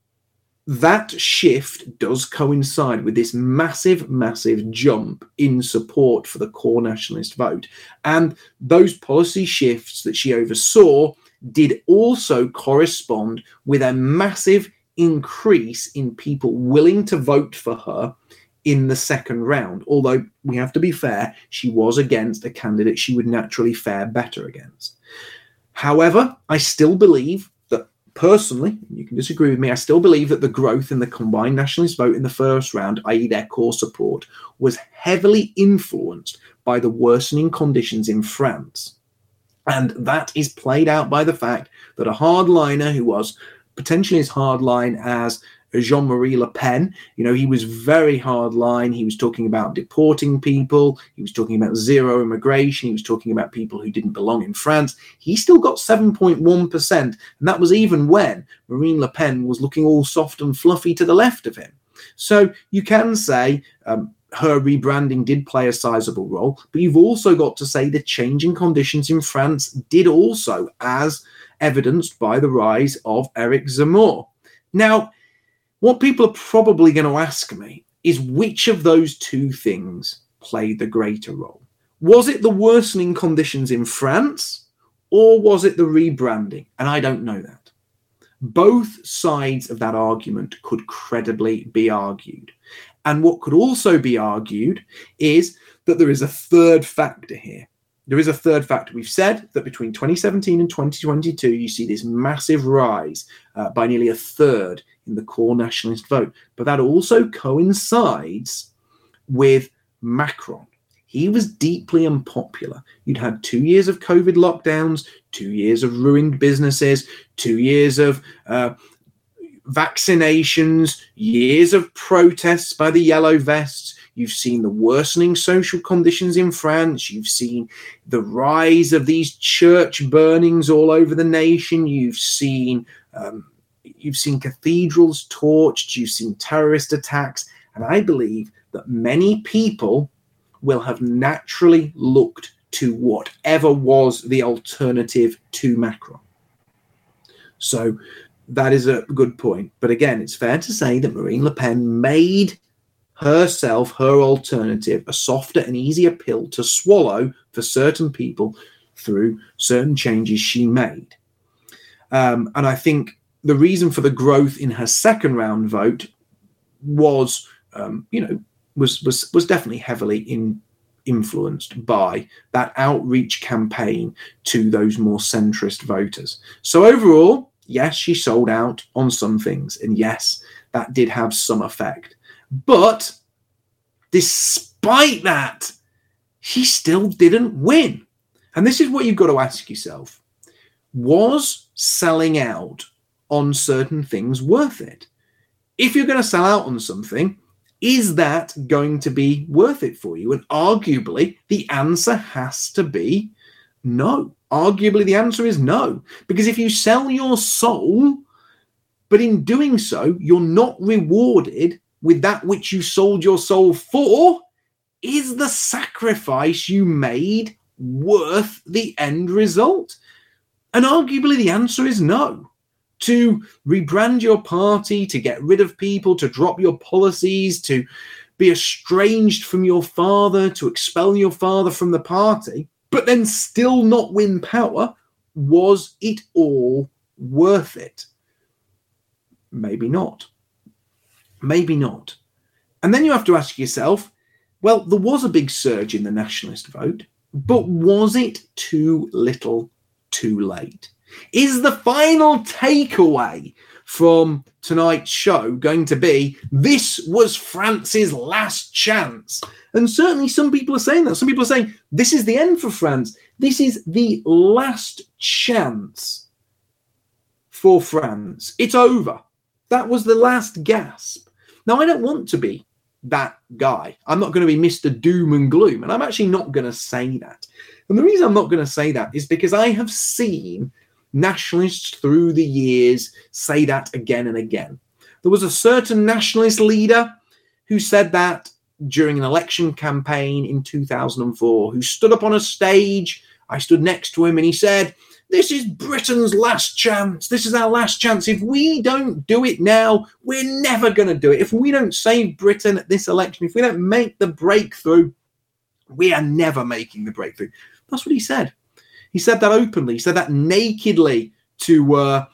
that shift does coincide with this massive, massive jump in support for the core nationalist vote. And those policy shifts that she oversaw did also correspond with a massive increase in people willing to vote for her in the second round. Although we have to be fair, she was against a candidate she would naturally fare better against. However, I still believe that, personally, you can disagree with me, I still believe that the growth in the combined nationalist vote in the first round, i.e. their core support, was heavily influenced by the worsening conditions in France. And that is played out by the fact that a hardliner who was potentially as hardline as Jean-Marie Le Pen, he was very hardline. He was talking about deporting people. He was talking about zero immigration. He was talking about people who didn't belong in France. He still got 7.1%. And that was even when Marine Le Pen was looking all soft and fluffy to the left of him. So you can say her rebranding did play a sizable role, but you've also got to say the changing conditions in France did also, as evidenced by the rise of Eric Zemmour. Now, what people are probably going to ask me is which of those two things played the greater role? Was it the worsening conditions in France, or was it the rebranding? And I don't know that. Both sides of that argument could credibly be argued. And what could also be argued is that there is a third factor here. There is a third factor. We've said that between 2017 and 2022, you see this massive rise by nearly a third in the core nationalist vote. But that also coincides with Macron. He was deeply unpopular. You'd had 2 years of COVID lockdowns, 2 years of ruined businesses, 2 years of vaccinations, years of protests by the yellow vests. You've seen the worsening social conditions in France. You've seen the rise of these church burnings all over the nation. You've seen cathedrals torched. You've seen terrorist attacks. And I believe that many people will have naturally looked to whatever was the alternative to Macron. So that is a good point. But again, it's fair to say that Marine Le Pen made herself, her alternative, a softer and easier pill to swallow for certain people through certain changes she made. And I think the reason for the growth in her second round vote was, was definitely heavily influenced by that outreach campaign to those more centrist voters. So overall, yes, she sold out on some things, and yes, that did have some effect. But despite that, she still didn't win. And this is what you've got to ask yourself. Was selling out on certain things worth it? If you're going to sell out on something, is that going to be worth it for you? And arguably, the answer has to be no. Arguably, the answer is no. Because if you sell your soul, but in doing so, you're not rewarded with that which you sold your soul for, is the sacrifice you made worth the end result? And arguably, the answer is no. To rebrand your party, to get rid of people, to drop your policies, to be estranged from your father, to expel your father from the party, but then still not win power, was it all worth it? Maybe not. Maybe not. And then you have to ask yourself, well, there was a big surge in the nationalist vote, but was it too little, too late? Is the final takeaway from tonight's show going to be, this was France's last chance? And certainly some people are saying that. Some people are saying, this is the end for France. This is the last chance for France. It's over. That was the last gasp. Now, I don't want to be that guy. I'm not going to be Mr. Doom and Gloom, and I'm actually not going to say that. And the reason I'm not going to say that is because I have seen nationalists through the years say that again and again. There was a certain nationalist leader who said that during an election campaign in 2004, who stood up on a stage. I stood next to him and he said, this is Britain's last chance. This is our last chance. If we don't do it now, we're never going to do it. If we don't save Britain at this election, if we don't make the breakthrough, we are never making the breakthrough. That's what he said. He said that openly. He said that nakedly to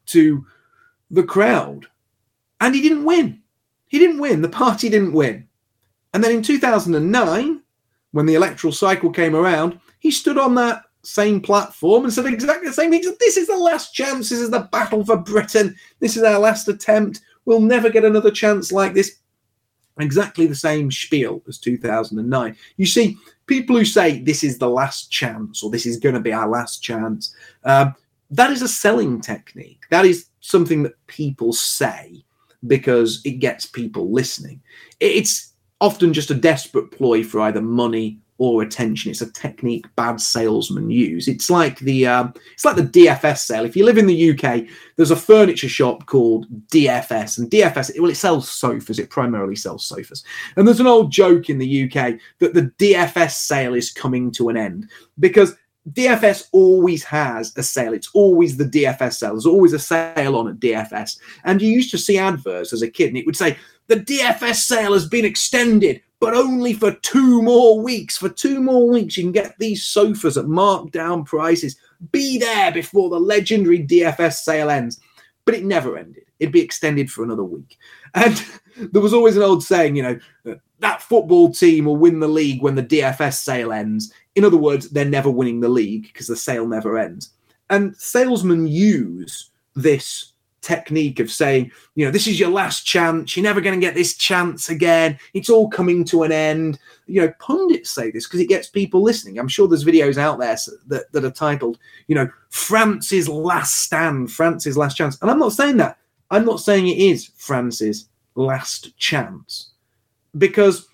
the crowd. And he didn't win. He didn't win. The party didn't win. And then in 2009, when the electoral cycle came around, he stood on that same platform and said exactly the same thing. He said, this is the last chance. This is the battle for Britain. This is our last attempt. We'll never get another chance like this. Exactly the same spiel as 2009. You see, people who say this is the last chance or this is going to be our last chance, that is a selling technique. That is something that people say because it gets people listening. It's often just a desperate ploy for either money or attention. It's a technique bad salesmen use. It's like the DFS sale. If you live in the UK, there's a furniture shop called DFS, and DFS, well, it sells sofas. It primarily sells sofas. And there's an old joke in the UK that the DFS sale is coming to an end because DFS always has a sale. It's always the DFS sale. There's always a sale on at DFS. And you used to see adverts as a kid, and it would say, the DFS sale has been extended, but only for 2 more weeks. For 2 more weeks, you can get these sofas at marked down prices. Be there before the legendary DFS sale ends. But it never ended. It'd be extended for another week. And there was always an old saying, that football team will win the league when the DFS sale ends. In other words, they're never winning the league because the sale never ends. And salesmen use this technique of saying, this is your last chance. You're never going to get this chance again. It's all coming to an end. Pundits say this because it gets people listening. I'm sure there's videos out there that are titled, France's last stand, France's last chance. And I'm not saying that. I'm not saying it is France's last chance because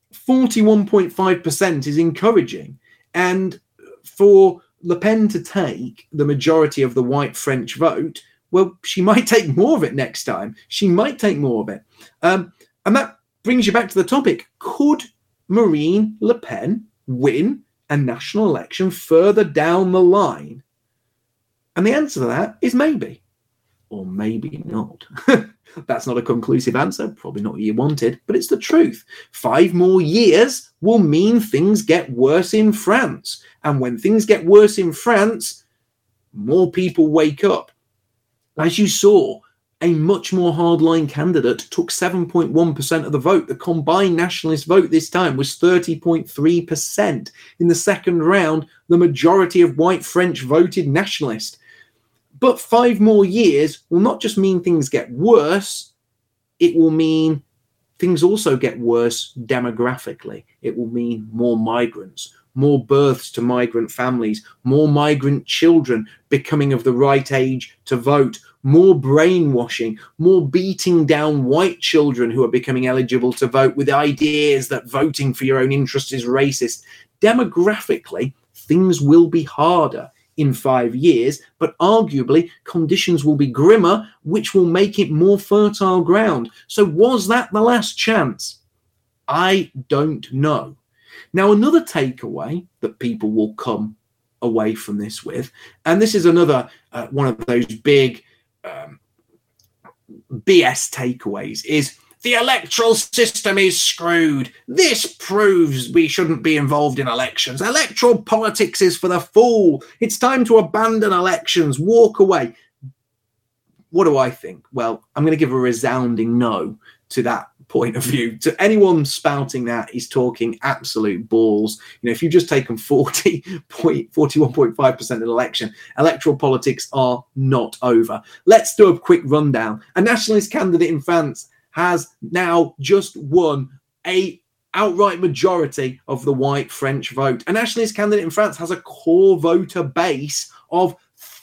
41.5% is encouraging. And for Le Pen to take the majority of the white French vote, well, she might take more of it next time. She might take more of it. And that brings you back to the topic. Could Marine Le Pen win a national election further down the line? And the answer to that is maybe. Or maybe not. That's not a conclusive answer. Probably not what you wanted, but it's the truth. 5 more years will mean things get worse in France. And when things get worse in France, more people wake up. As you saw, a much more hardline candidate took 7.1% of the vote. The combined nationalist vote this time was 30.3%. In the second round, the majority of white French voted nationalist. But 5 more years will not just mean things get worse, it will mean things also get worse demographically. It will mean more migrants, more births to migrant families, more migrant children becoming of the right age to vote, more brainwashing, more beating down white children who are becoming eligible to vote with ideas that voting for your own interest is racist. Demographically, things will be harder in 5 years, but arguably conditions will be grimmer, which will make it more fertile ground. So was that the last chance? I don't know. Now, another takeaway that people will come away from this with, and this is another one of those big BS takeaways, is the electoral system is screwed. This proves we shouldn't be involved in elections. Electoral politics is for the fool. It's time to abandon elections, walk away. What do I think? Well, I'm going to give a resounding no to that point of view. To anyone spouting that is talking absolute balls. You know, if you've just taken 41.5% of the election, electoral politics are not over. Let's do a quick rundown. A nationalist candidate in France has now just won a outright majority of the white French vote. A nationalist candidate in France has a core voter base of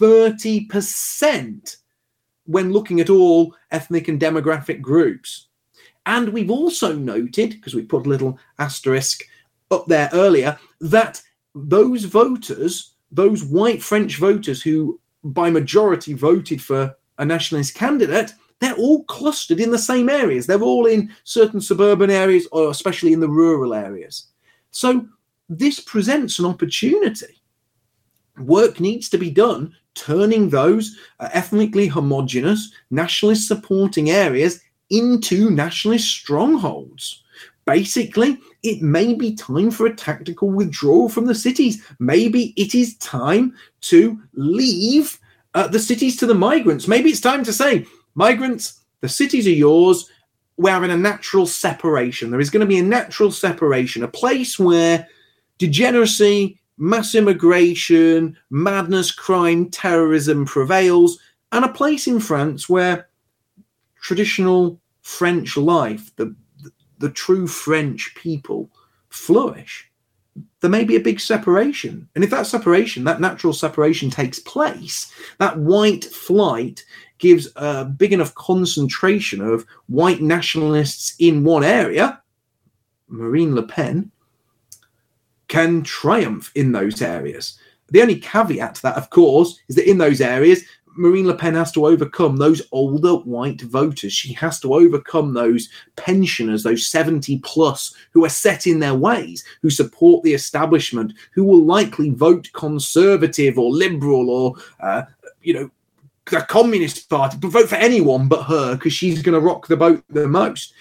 30% when looking at all ethnic and demographic groups. And we've also noted, because we put a little asterisk up there earlier, that those voters, those white French voters who by majority voted for a nationalist candidate, they're all clustered in the same areas. They're all in certain suburban areas, or especially in the rural areas. So this presents an opportunity. Work needs to be done turning those ethnically homogenous, nationalist supporting areas into nationalist strongholds. Basically, it may be time for a tactical withdrawal from the cities. Maybe it is time to leave the cities to the migrants. Maybe it's time to say, migrants, the cities are yours. We're having a natural separation. There is going to be a natural separation, a place where degeneracy, mass immigration, madness, crime, terrorism prevails, and a place in France where traditional French life, the true French people flourish. There may be a big separation. And if that separation, that natural separation takes place, that white flight gives a big enough concentration of white nationalists in one area, Marine Le Pen can triumph in those areas. The only caveat to that, of course, is that in those areas, Marine Le Pen has to overcome those older white voters. She has to overcome those pensioners, those 70 plus who are set in their ways, who support the establishment, who will likely vote conservative or liberal or, the Communist Party, but vote for anyone but her because she's going to rock the boat the most.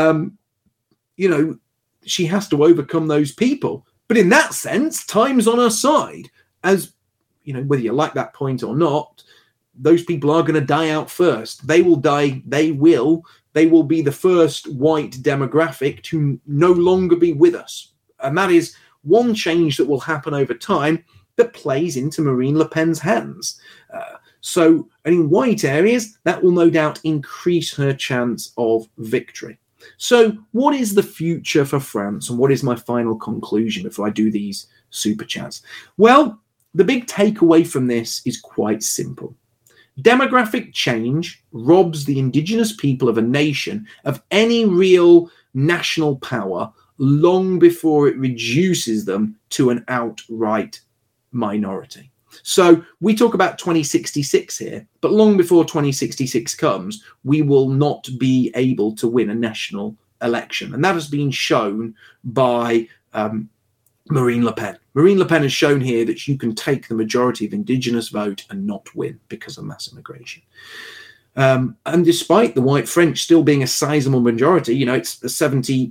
She has to overcome those people. But in that sense, time's on her side. As, whether you like that point or not, those people are going to die out first. They will die. They will be the first white demographic to no longer be with us. And that is one change that will happen over time that plays into Marine Le Pen's hands. So in white areas, that will no doubt increase her chance of victory. So what is the future for France? And what is my final conclusion before I do these super chats? Well, the big takeaway from this is quite simple. Demographic change robs the indigenous people of a nation of any real national power long before it reduces them to an outright minority. So we talk about 2066 here, but long before 2066 comes, we will not be able to win a national election. And that has been shown by Marine Le Pen. Marine Le Pen has shown here that you can take the majority of indigenous vote and not win because of mass immigration. And despite the white French still being a sizable majority, it's a 70,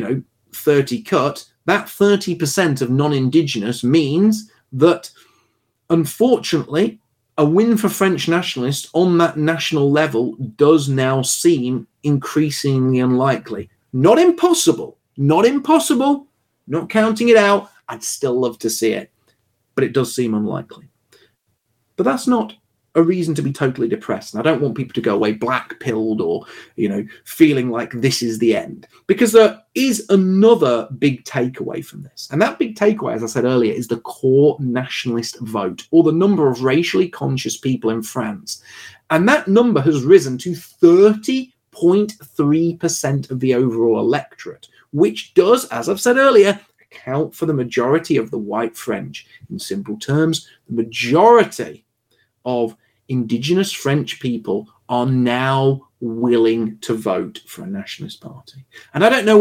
30 cut, that 30% of non-indigenous means that, unfortunately, a win for French nationalists on that national level does now seem increasingly unlikely. Not impossible, not counting it out. I'd still love to see it, but it does seem unlikely. But that's not a reason to be totally depressed. And I don't want people to go away black-pilled or, feeling like this is the end. Because there is another big takeaway from this. And that big takeaway, as I said earlier, is the core nationalist vote, or the number of racially conscious people in France. And that number has risen to 30.3% of the overall electorate, which does, as I've said earlier, account for the majority of the white French. In simple terms, the majority of indigenous French people are now willing to vote for a nationalist party. And I don't know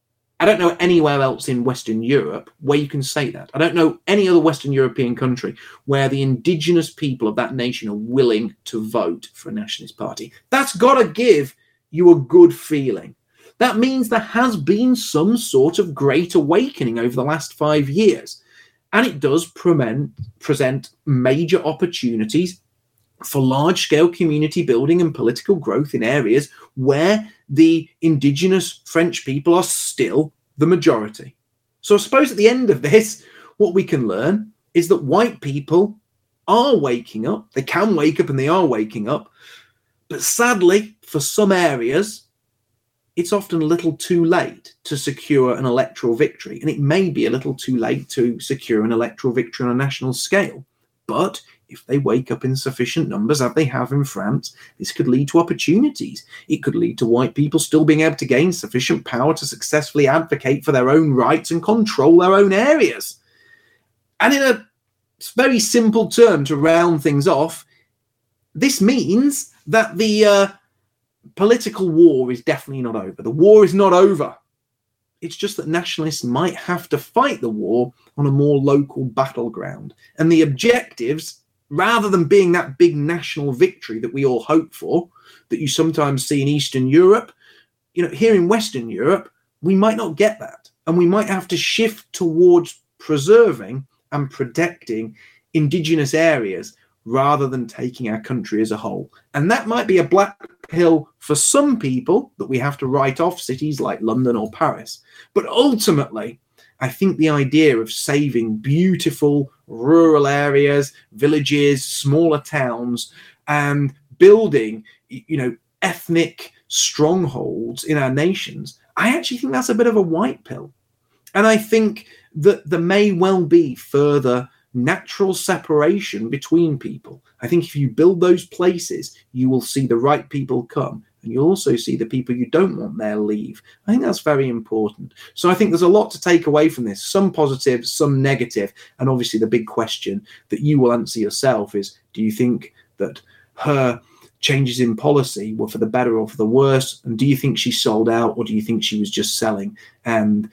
anywhere else in Western Europe where you can say that. I don't know any other Western European country where the indigenous people of that nation are willing to vote for a nationalist party. That's got to give you a good feeling. That means there has been some sort of great awakening over the last 5 years. And it does present major opportunities for large-scale community building and political growth in areas where the indigenous French people are still the majority. So I suppose at the end of this, what we can learn is that white people are waking up. They can wake up and they are waking up. But sadly, for some areas, it's often a little too late to secure an electoral victory. And it may be a little too late to secure an electoral victory on a national scale. But if they wake up in sufficient numbers, as they have in France, this could lead to opportunities. It could lead to white people still being able to gain sufficient power to successfully advocate for their own rights and control their own areas. And in a very simple term to round things off, this means that the political war is definitely not over. The war is not over. It's just that nationalists might have to fight the war on a more local battleground. And the objectives, rather than being that big national victory that we all hope for, that you sometimes see in Eastern Europe, here in Western Europe, we might not get that. And we might have to shift towards preserving and protecting indigenous areas rather than taking our country as a whole. And that might be a black pill for some people that we have to write off cities like London or Paris. But ultimately, I think the idea of saving beautiful rural areas, villages, smaller towns, and building, ethnic strongholds in our nations, I actually think that's a bit of a white pill. And I think that there may well be further natural separation between people. I think if you build those places, you will see the right people come, and you'll also see the people you don't want there leave. I think that's very important. So I think there's a lot to take away from this, some positive, some negative, and obviously the big question that you will answer yourself is, do you think that her changes in policy were for the better or for the worse? And do you think she sold out, or do you think she was just selling? And,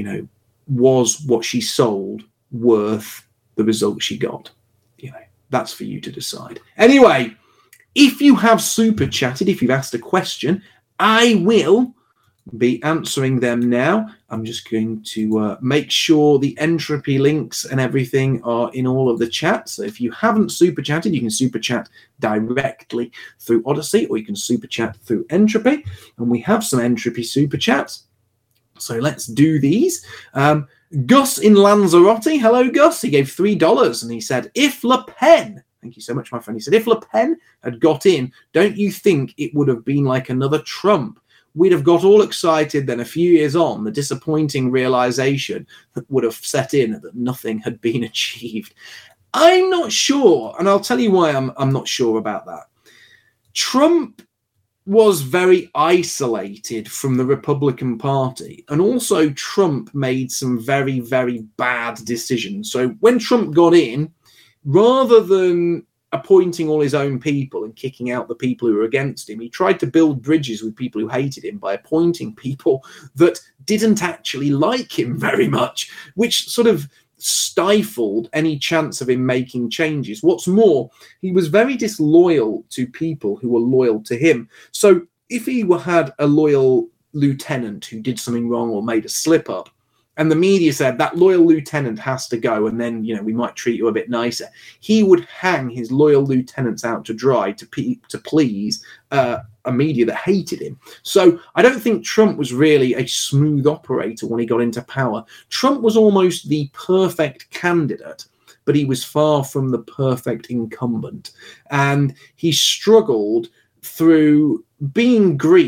was what she sold worth the result she got? That's for you to decide. Anyway, if you have super chatted, if you've asked a question, I will be answering them now. I'm just going to make sure the Entropy links and everything are in all of the chats. So if you haven't super chatted, you can super chat directly through Odyssey, or you can super chat through Entropy. And we have some Entropy super chats. So let's do these. Gus in Lanzarote. Hello, Gus. He gave $3 and he said, if Le Pen, thank you so much, my friend. He said, if Le Pen had got in, don't you think it would have been like another Trump? We'd have got all excited. Then a few years on, the disappointing realization that would have set in that nothing had been achieved. I'm not sure. And I'll tell you why I'm not sure about that. Trump was very isolated from the Republican Party. And also Trump made some very, very bad decisions. So when Trump got in, rather than appointing all his own people and kicking out the people who were against him, he tried to build bridges with people who hated him by appointing people that didn't actually like him very much, which sort of stifled any chance of him making changes. What's more, he was very disloyal to people who were loyal to him. So if he had a loyal lieutenant who did something wrong or made a slip up, and the media said that loyal lieutenant has to go, and then, we might treat you a bit nicer, he would hang his loyal lieutenants out to dry to please a media that hated him. So I don't think Trump was really a smooth operator when he got into power. Trump was almost the perfect candidate, but he was far from the perfect incumbent. And he struggled through being green,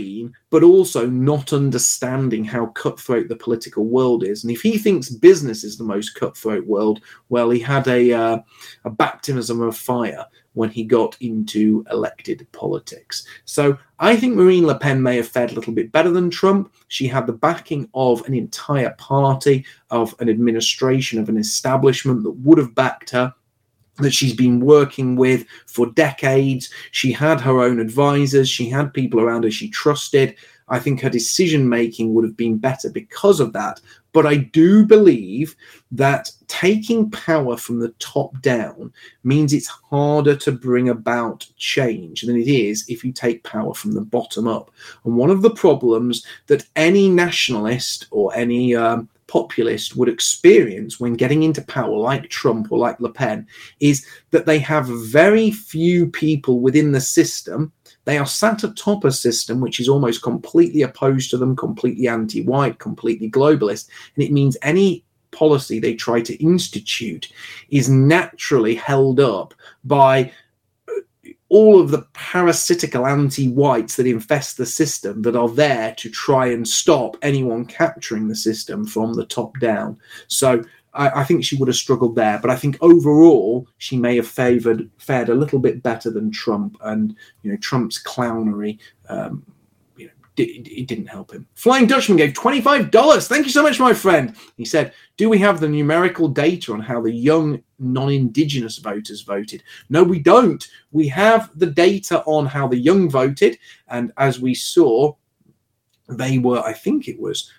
but also not understanding how cutthroat the political world is. And if he thinks business is the most cutthroat world, well, he had a baptism of fire when he got into elected politics. So I think Marine Le Pen may have fared a little bit better than Trump. She had the backing of an entire party, of an administration, of an establishment that would have backed her, that she's been working with for decades. She had her own advisors. She had people around her she trusted. I think her decision-making would have been better because of that. But I do believe that taking power from the top down means it's harder to bring about change than it is if you take power from the bottom up. And one of the problems that any nationalist or any populist would experience when getting into power, like Trump or like Le Pen, is that they have very few people within the system. They are sat atop a system which is almost completely opposed to them, completely anti-white, completely globalist. And it means any policy they try to institute is naturally held up by all of the parasitical anti-whites that infest the system, that are there to try and stop anyone capturing the system from the top down. So I think she would have struggled there, but I think overall she may have fared a little bit better than Trump, and Trump's clownery it didn't help him. Flying Dutchman gave $25. Thank you so much, my friend. He said, do we have the numerical data on how the young non-Indigenous voters voted? No, we don't. We have the data on how the young voted. And as we saw, they were, I think it was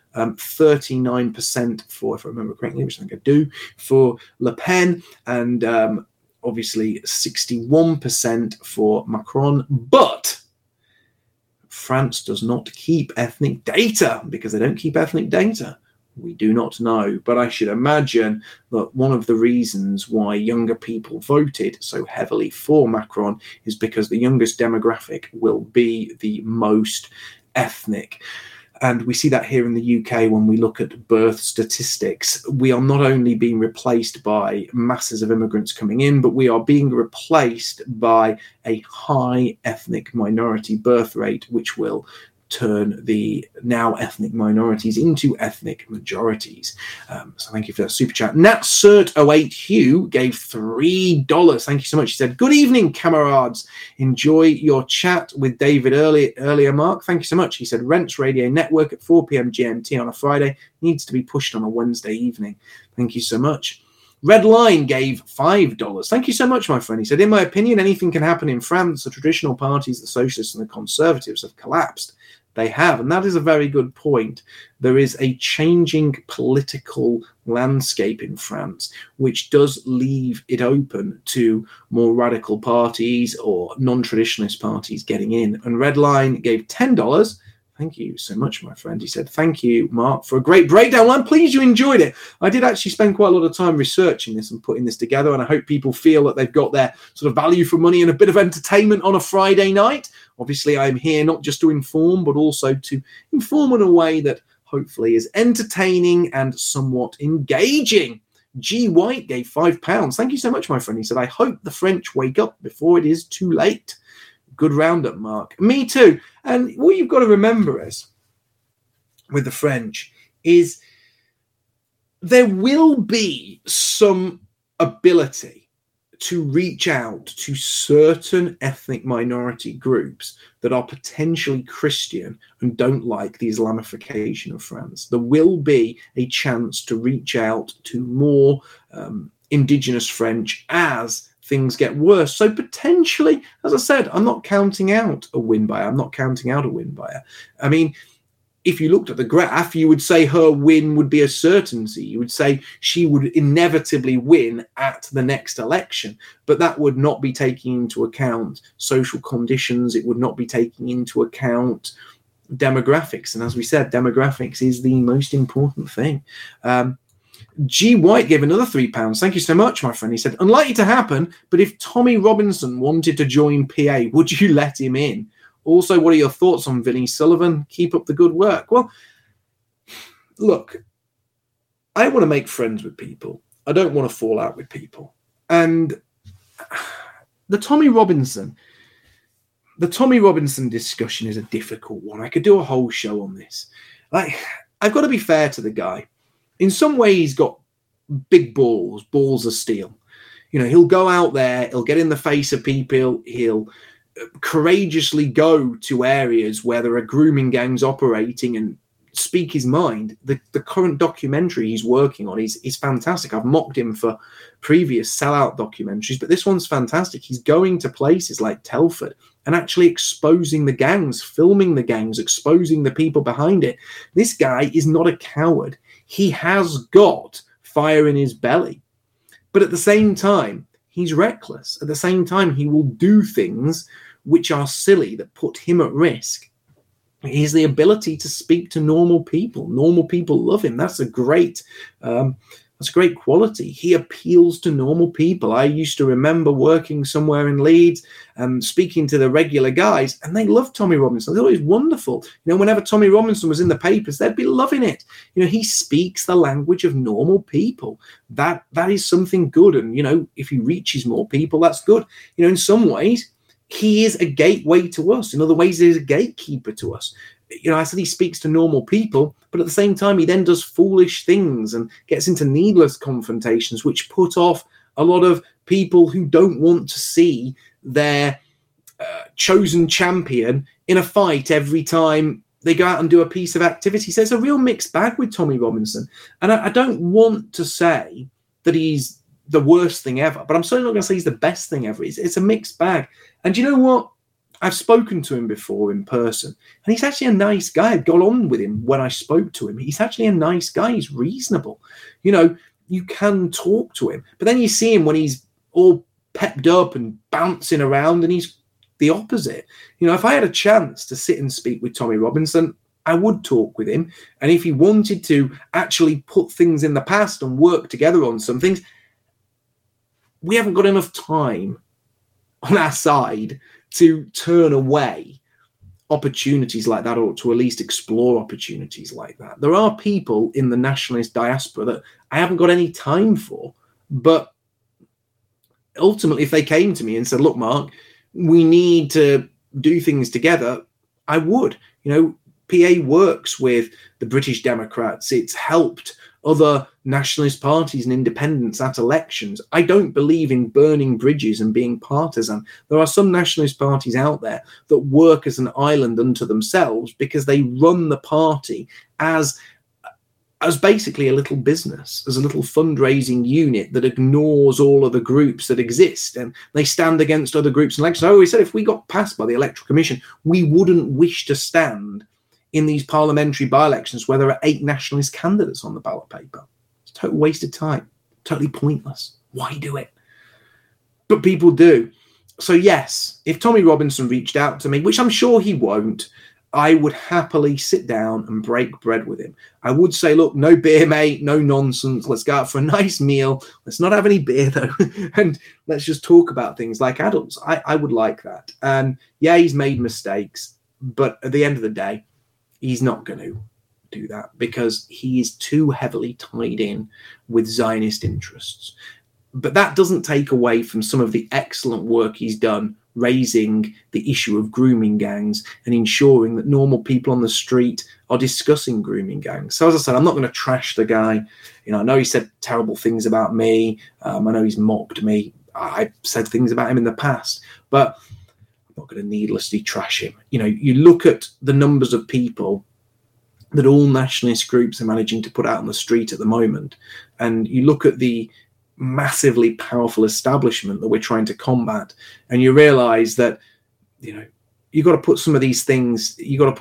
39% for, if I remember correctly, which I think I do, for Le Pen, and obviously 61% for Macron. But France does not keep ethnic data, because they don't keep ethnic data. We do not know, but I should imagine that one of the reasons why younger people voted so heavily for Macron is because the youngest demographic will be the most ethnic. And we see that here in the UK when we look at birth statistics. We are not only being replaced by masses of immigrants coming in, but we are being replaced by a high ethnic minority birth rate, which will turn the now ethnic minorities into ethnic majorities. So thank you for that super chat. NatCert08 Hugh gave $3. Thank you so much. He said, good evening, camarades. Enjoy your chat with David earlier, Mark. Thank you so much. He said, Rents Radio Network at 4 p.m. GMT on a Friday needs to be pushed on a Wednesday evening. Thank you so much. Red Line gave $5. Thank you so much, my friend. He said, in my opinion, anything can happen in France. The traditional parties, the socialists and the conservatives, have collapsed. They have, and that is a very good point. There is a changing political landscape in France, which does leave it open to more radical parties or non-traditionalist parties getting in. And Red Line gave $10. Thank you so much, my friend. He said, thank you, Mark, for a great breakdown. Well, I'm pleased you enjoyed it. I did actually spend quite a lot of time researching this and putting this together, and I hope people feel that they've got their sort of value for money and a bit of entertainment on a Friday night. Obviously, I'm here not just to inform, but also to inform in a way that hopefully is entertaining and somewhat engaging. G. White gave £5. Thank you so much, my friend. He said, I hope the French wake up before it is too late. Good roundup, Mark. Me too. And what you've got to remember is, with the French, is there will be some ability to reach out to certain ethnic minority groups that are potentially Christian and don't like the Islamification of France. There will be a chance to reach out to more indigenous French as things get worse. So potentially, as I said, I'm not counting out a win by her. I mean, if you looked at the graph, you would say her win would be a certainty. You would say she would inevitably win at the next election, but that would not be taking into account social conditions. It would not be taking into account demographics. And as we said, demographics is the most important thing. G. White gave another £3. Thank you so much, my friend. He said, unlikely to happen, but if Tommy Robinson wanted to join PA, would you let him in? Also, what are your thoughts on Vinnie Sullivan? Keep up the good work. Well, look, I want to make friends with people. I don't want to fall out with people. And the Tommy Robinson, the Tommy Robinson discussion is a difficult one. I could do a whole show on this. Like, I've got to be fair to the guy. In some way, he's got big balls of steel. You know, he'll go out there, he'll get in the face of people, he'll courageously go to areas where there are grooming gangs operating and speak his mind. The current documentary he's working on is fantastic. I've mocked him for previous sellout documentaries, but this one's fantastic. He's going to places like Telford and actually exposing the gangs, filming the gangs, exposing the people behind it. This guy is not a coward. He has got fire in his belly. But at the same time, he's reckless. At the same time, he will do things which are silly, that put him at risk. He has the ability to speak to normal people. Normal people love him. That's a great quality. He appeals to normal people. I used to remember working somewhere in Leeds and speaking to the regular guys, and they loved Tommy Robinson. They thought he was wonderful. You know, whenever Tommy Robinson was in the papers, they'd be loving it. You know, he speaks the language of normal people. That is something good. And, you know, if he reaches more people, that's good. You know, in some ways, he is a gateway to us. In other ways, he's a gatekeeper to us. You know, I said he speaks to normal people, but at the same time, he then does foolish things and gets into needless confrontations, which put off a lot of people who don't want to see their chosen champion in a fight every time they go out and do a piece of activity. So it's a real mixed bag with Tommy Robinson. And I don't want to say that he's the worst thing ever, but I'm certainly not going to say he's the best thing ever. It's a mixed bag. And you know what? I've spoken to him before in person, and he's actually a nice guy. I got on with him when I spoke to him. He's actually a nice guy. He's reasonable. You know, you can talk to him, but then you see him when he's all pepped up and bouncing around, and he's the opposite. You know, if I had a chance to sit and speak with Tommy Robinson, I would talk with him. And if he wanted to actually put things in the past and work together on some things, we haven't got enough time on our side to turn away opportunities like that, or to at least explore opportunities like that. There are people in the nationalist diaspora that I haven't got any time for, but ultimately, if they came to me and said, look, Mark, we need to do things together, I would. You know, PA works with the British Democrats. It's helped other nationalist parties and independents at elections. I don't believe in burning bridges and being partisan. There are some nationalist parties out there that work as an island unto themselves because they run the party as basically a little business, as a little fundraising unit that ignores all of the groups that exist, and they stand against other groups in elections. I always said if we got passed by the Electoral Commission, we wouldn't wish to stand in these parliamentary by-elections where there are 8 nationalist candidates on the ballot paper. It's a total waste of time, totally pointless. Why do it? But people do. So yes, if Tommy Robinson reached out to me, which I'm sure he won't, I would happily sit down and break bread with him. I would say, look, no beer, mate, no nonsense. Let's go out for a nice meal. Let's not have any beer, though. And let's just talk about things like adults. I would like that. And yeah, he's made mistakes. But at the end of the day, he's not going to do that because he is too heavily tied in with Zionist interests. But that doesn't take away from some of the excellent work he's done raising the issue of grooming gangs and ensuring that normal people on the street are discussing grooming gangs. So as I said, I'm not going to trash the guy. You know, I know he said terrible things about me. I know he's mocked me. I've said things about him in the past, but I'm not going to needlessly trash him. You know, you look at the numbers of people that all nationalist groups are managing to put out on the street at the moment, and you look at the massively powerful establishment that we're trying to combat, and you realize that, you know, you've got to put some of these things,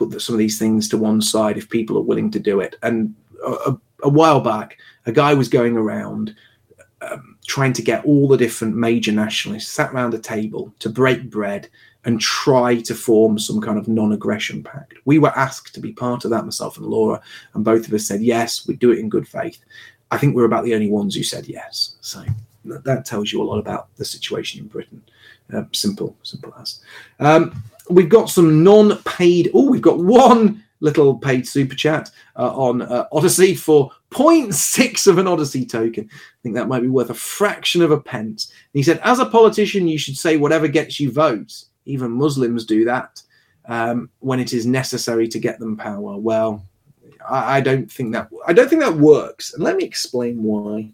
to one side if people are willing to do it. And a while back, a guy was going around trying to get all the different major nationalists sat around a table to break bread and try to form some kind of non-aggression pact. We were asked to be part of that, myself and Laura, and both of us said yes, we'd do it in good faith. I think we're about the only ones who said yes. So that tells you a lot about the situation in Britain. Simple as. We've got some non-paid. Oh, we've got one little paid super chat on Odyssey for 0.6 of an Odyssey token. I think that might be worth a fraction of a pence. And he said, as a politician, you should say whatever gets you votes. even Muslims do that when it is necessary to get them power. Well, I don't think that works. And let me explain why.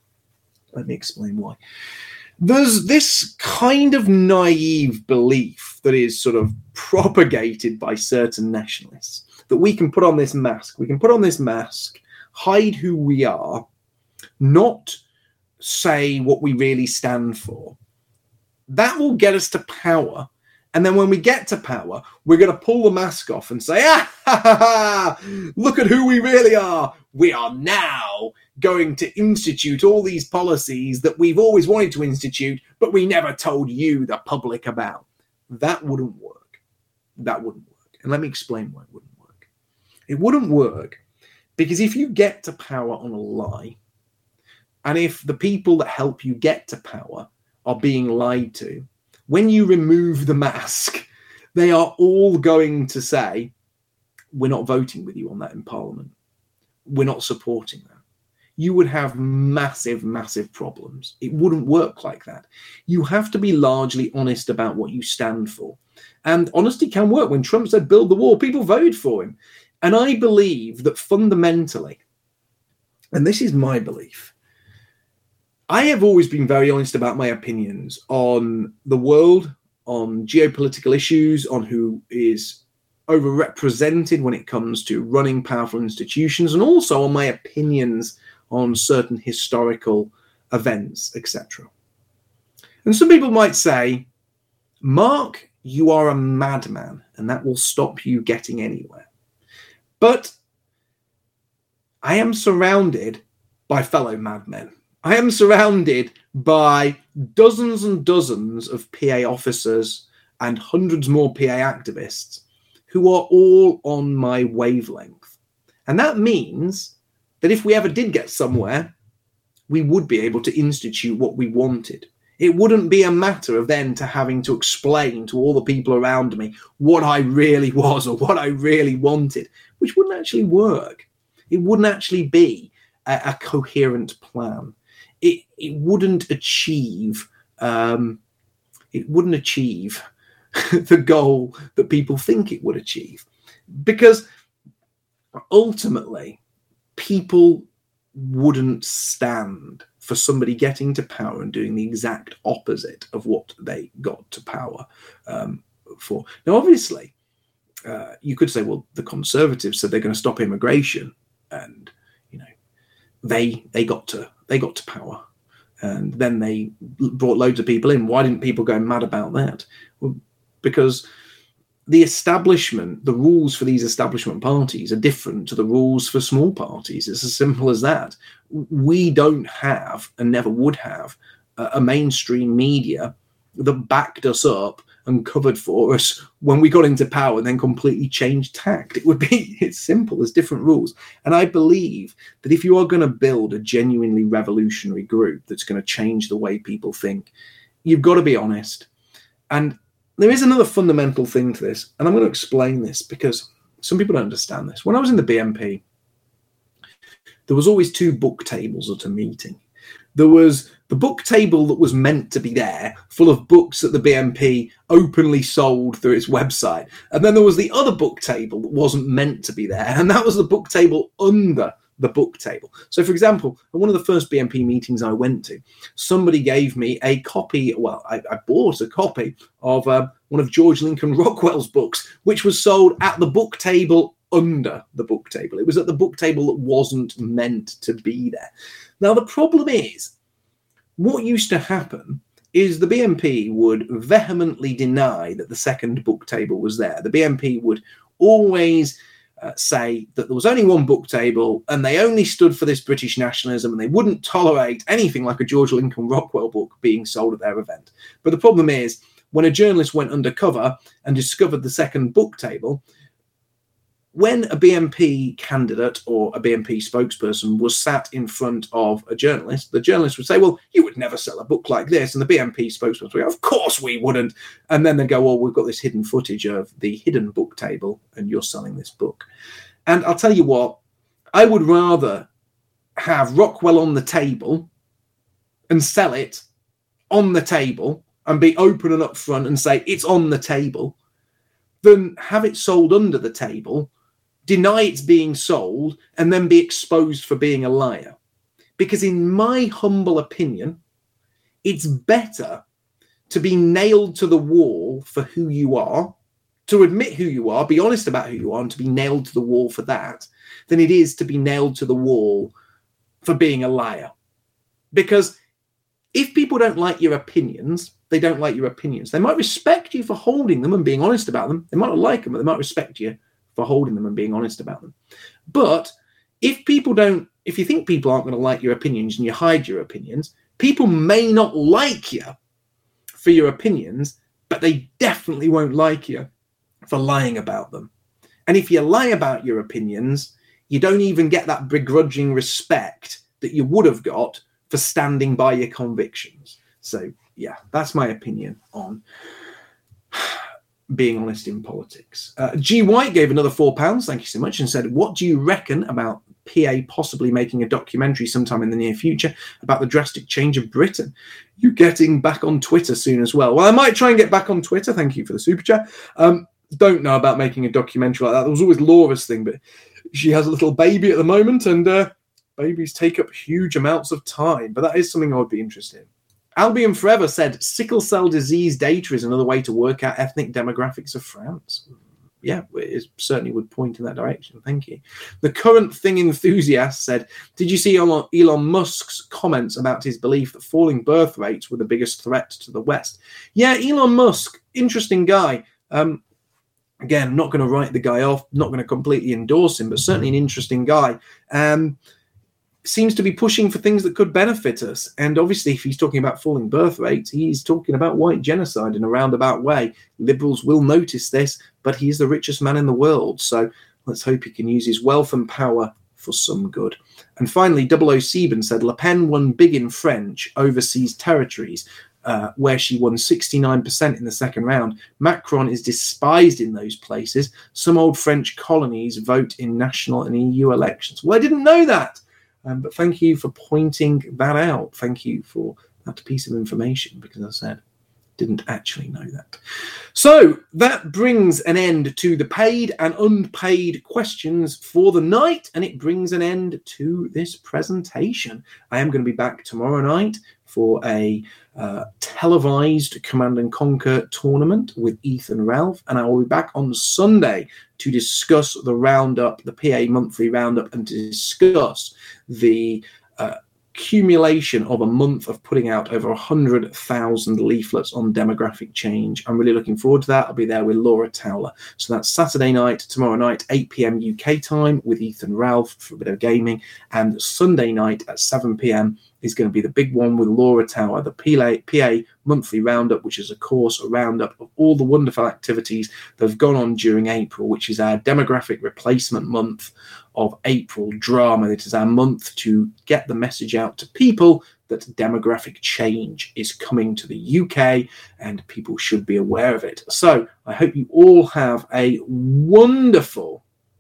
There's this kind of naive belief that is sort of propagated by certain nationalists that we can put on this mask. We can put on this mask, hide who we are, not say what we really stand for. That will get us to power. And then when we get to power, we're going to pull the mask off and say, look at who we really are. We are now going to institute all these policies that we've always wanted to institute, but we never told you, the public, about. That wouldn't work. And let me explain why it wouldn't work. It wouldn't work because if you get to power on a lie, and if the people that help you get to power are being lied to, when you remove the mask, they are all going to say, we're not voting with you on that in Parliament. We're not supporting that. You would have massive, massive problems. It wouldn't work like that. You have to be largely honest about what you stand for. And honesty can work. When Trump said build the wall, people voted for him. And I believe that fundamentally, and this is my belief, I have always been very honest about my opinions on the world, on geopolitical issues, on who is overrepresented when it comes to running powerful institutions, and also on my opinions on certain historical events, etc. And some people might say, Mark, you are a madman, and that will stop you getting anywhere. But I am surrounded by fellow madmen. I am surrounded by dozens and dozens of PA officers and hundreds more PA activists who are all on my wavelength. And that means that if we ever did get somewhere, we would be able to institute what we wanted. It wouldn't be a matter of then having to explain to all the people around me what I really was or what I really wanted, which wouldn't actually work. It wouldn't actually be a coherent plan. It wouldn't achieve the goal that people think it would achieve, because ultimately people wouldn't stand for somebody getting to power and doing the exact opposite of what they got to power for. Now, obviously, you could say, well, the Conservatives said they're going to stop immigration, and they got to power, and then they brought loads of people in. Why didn't people go mad about that? Well, because the establishment, the rules for these establishment parties are different to the rules for small parties. It's as simple as that. We don't have, and never would have, a mainstream media that backed us up and covered for us when we got into power and then completely changed tact. It's simple. There's different rules. And I believe that if you are going to build a genuinely revolutionary group that's going to change the way people think, you've got to be honest. And there is another fundamental thing to this, and I'm going to explain this because some people don't understand this. When I was in the BNP, there was always two book tables at a meeting. There was the book table that was meant to be there, full of books that the BNP openly sold through its website. And then there was the other book table that wasn't meant to be there, and that was the book table under the book table. So, for example, at one of the first BNP meetings I went to, somebody gave me a copy, I bought a copy of one of George Lincoln Rockwell's books, which was sold at the book table under the book table. It was at the book table that wasn't meant to be there. Now, the problem is, what used to happen is the BNP would vehemently deny that the second book table was there. The BNP would always say that there was only one book table and they only stood for this British nationalism, and they wouldn't tolerate anything like a George Lincoln Rockwell book being sold at their event. But the problem is, when a journalist went undercover and discovered the second book table, when a BNP candidate or a BNP spokesperson was sat in front of a journalist, the journalist would say, well, you would never sell a book like this. And the BNP spokesperson would go, of course we wouldn't. And then they'd go, well, we've got this hidden footage of the hidden book table and you're selling this book. And I'll tell you what, I would rather have Rockwell on the table and sell it on the table and be open and upfront and say it's on the table than have it sold under the table, deny it's being sold, and then be exposed for being a liar. Because in my humble opinion, it's better to be nailed to the wall for who you are, to admit who you are, be honest about who you are, and to be nailed to the wall for that, than it is to be nailed to the wall for being a liar. Because if people don't like your opinions, they don't like your opinions. They might respect you for holding them and being honest about them. They might not like them, but they might respect you for holding them and being honest about them. But if you think people aren't going to like your opinions and you hide your opinions, people may not like you for your opinions, but they definitely won't like you for lying about them. And if you lie about your opinions, you don't even get that begrudging respect that you would have got for standing by your convictions. So, yeah, that's my opinion on being honest in politics. G. White gave another £4, thank you so much, and said, what do you reckon about PA possibly making a documentary sometime in the near future about the drastic change of Britain? You getting back on Twitter soon as well? Well, I might try and get back on Twitter. Thank you for the super chat. Don't know about making a documentary like that. There was always Laura's thing, but she has a little baby at the moment, and babies take up huge amounts of time. But that is something I would be interested in. Albion Forever said, sickle cell disease data is another way to work out ethnic demographics of France. Yeah, it certainly would point in that direction. Thank you. The Current Thing enthusiast said, did you see Elon Musk's comments about his belief that falling birth rates were the biggest threat to the West? Yeah, Elon Musk, interesting guy. Again, not going to write the guy off, not going to completely endorse him, but certainly an interesting guy. Seems to be pushing for things that could benefit us. And obviously, if he's talking about falling birth rates, he's talking about white genocide in a roundabout way. Liberals will notice this, but he's the richest man in the world. So let's hope he can use his wealth and power for some good. And finally, 00 Sieben said, Le Pen won big in French overseas territories, where she won 69% in the second round. Macron is despised in those places. Some old French colonies vote in national and EU elections. Well, I didn't know that. But thank you for pointing that out. Thank you for that piece of information, because as I said, didn't actually know that. So that brings an end to the paid and unpaid questions for the night, and it brings an end to this presentation. I am going to be back tomorrow night for a televised Command and Conquer tournament with Ethan Ralph, and I will be back on Sunday to discuss the roundup, the PA monthly roundup, and to discuss the accumulation of a month of putting out over 100,000 leaflets on demographic change. I'm really looking forward to that. I'll be there with Laura Towler. So that's Saturday night, tomorrow night, 8 p.m. UK time with Ethan Ralph for a bit of gaming. And Sunday night at 7 p.m. is going to be the big one with Laura Towler, the PA monthly roundup, which is, of course, a roundup of all the wonderful activities that have gone on during April, which is our demographic replacement month of April drama. It is our month to get the message out to people that demographic change is coming to the UK and people should be aware of it. So I hope you all have a wonderful,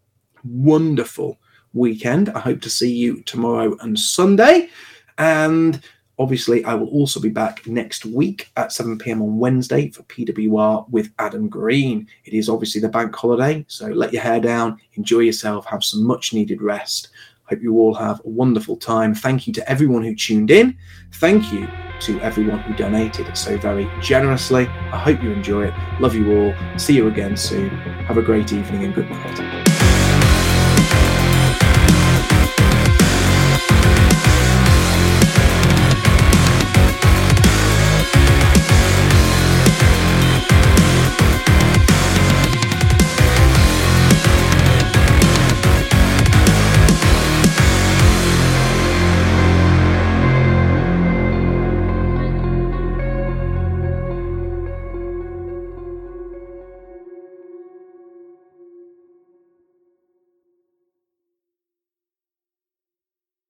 wonderful weekend. I hope to see you tomorrow and Sunday. And obviously, I will also be back next week at 7 p.m. on Wednesday for PWR with Adam Green. It is obviously the bank holiday, so let your hair down, enjoy yourself, have some much-needed rest. Hope you all have a wonderful time. Thank you to everyone who tuned in. Thank you to everyone who donated so very generously. I hope you enjoy it. Love you all. See you again soon. Have a great evening and good night.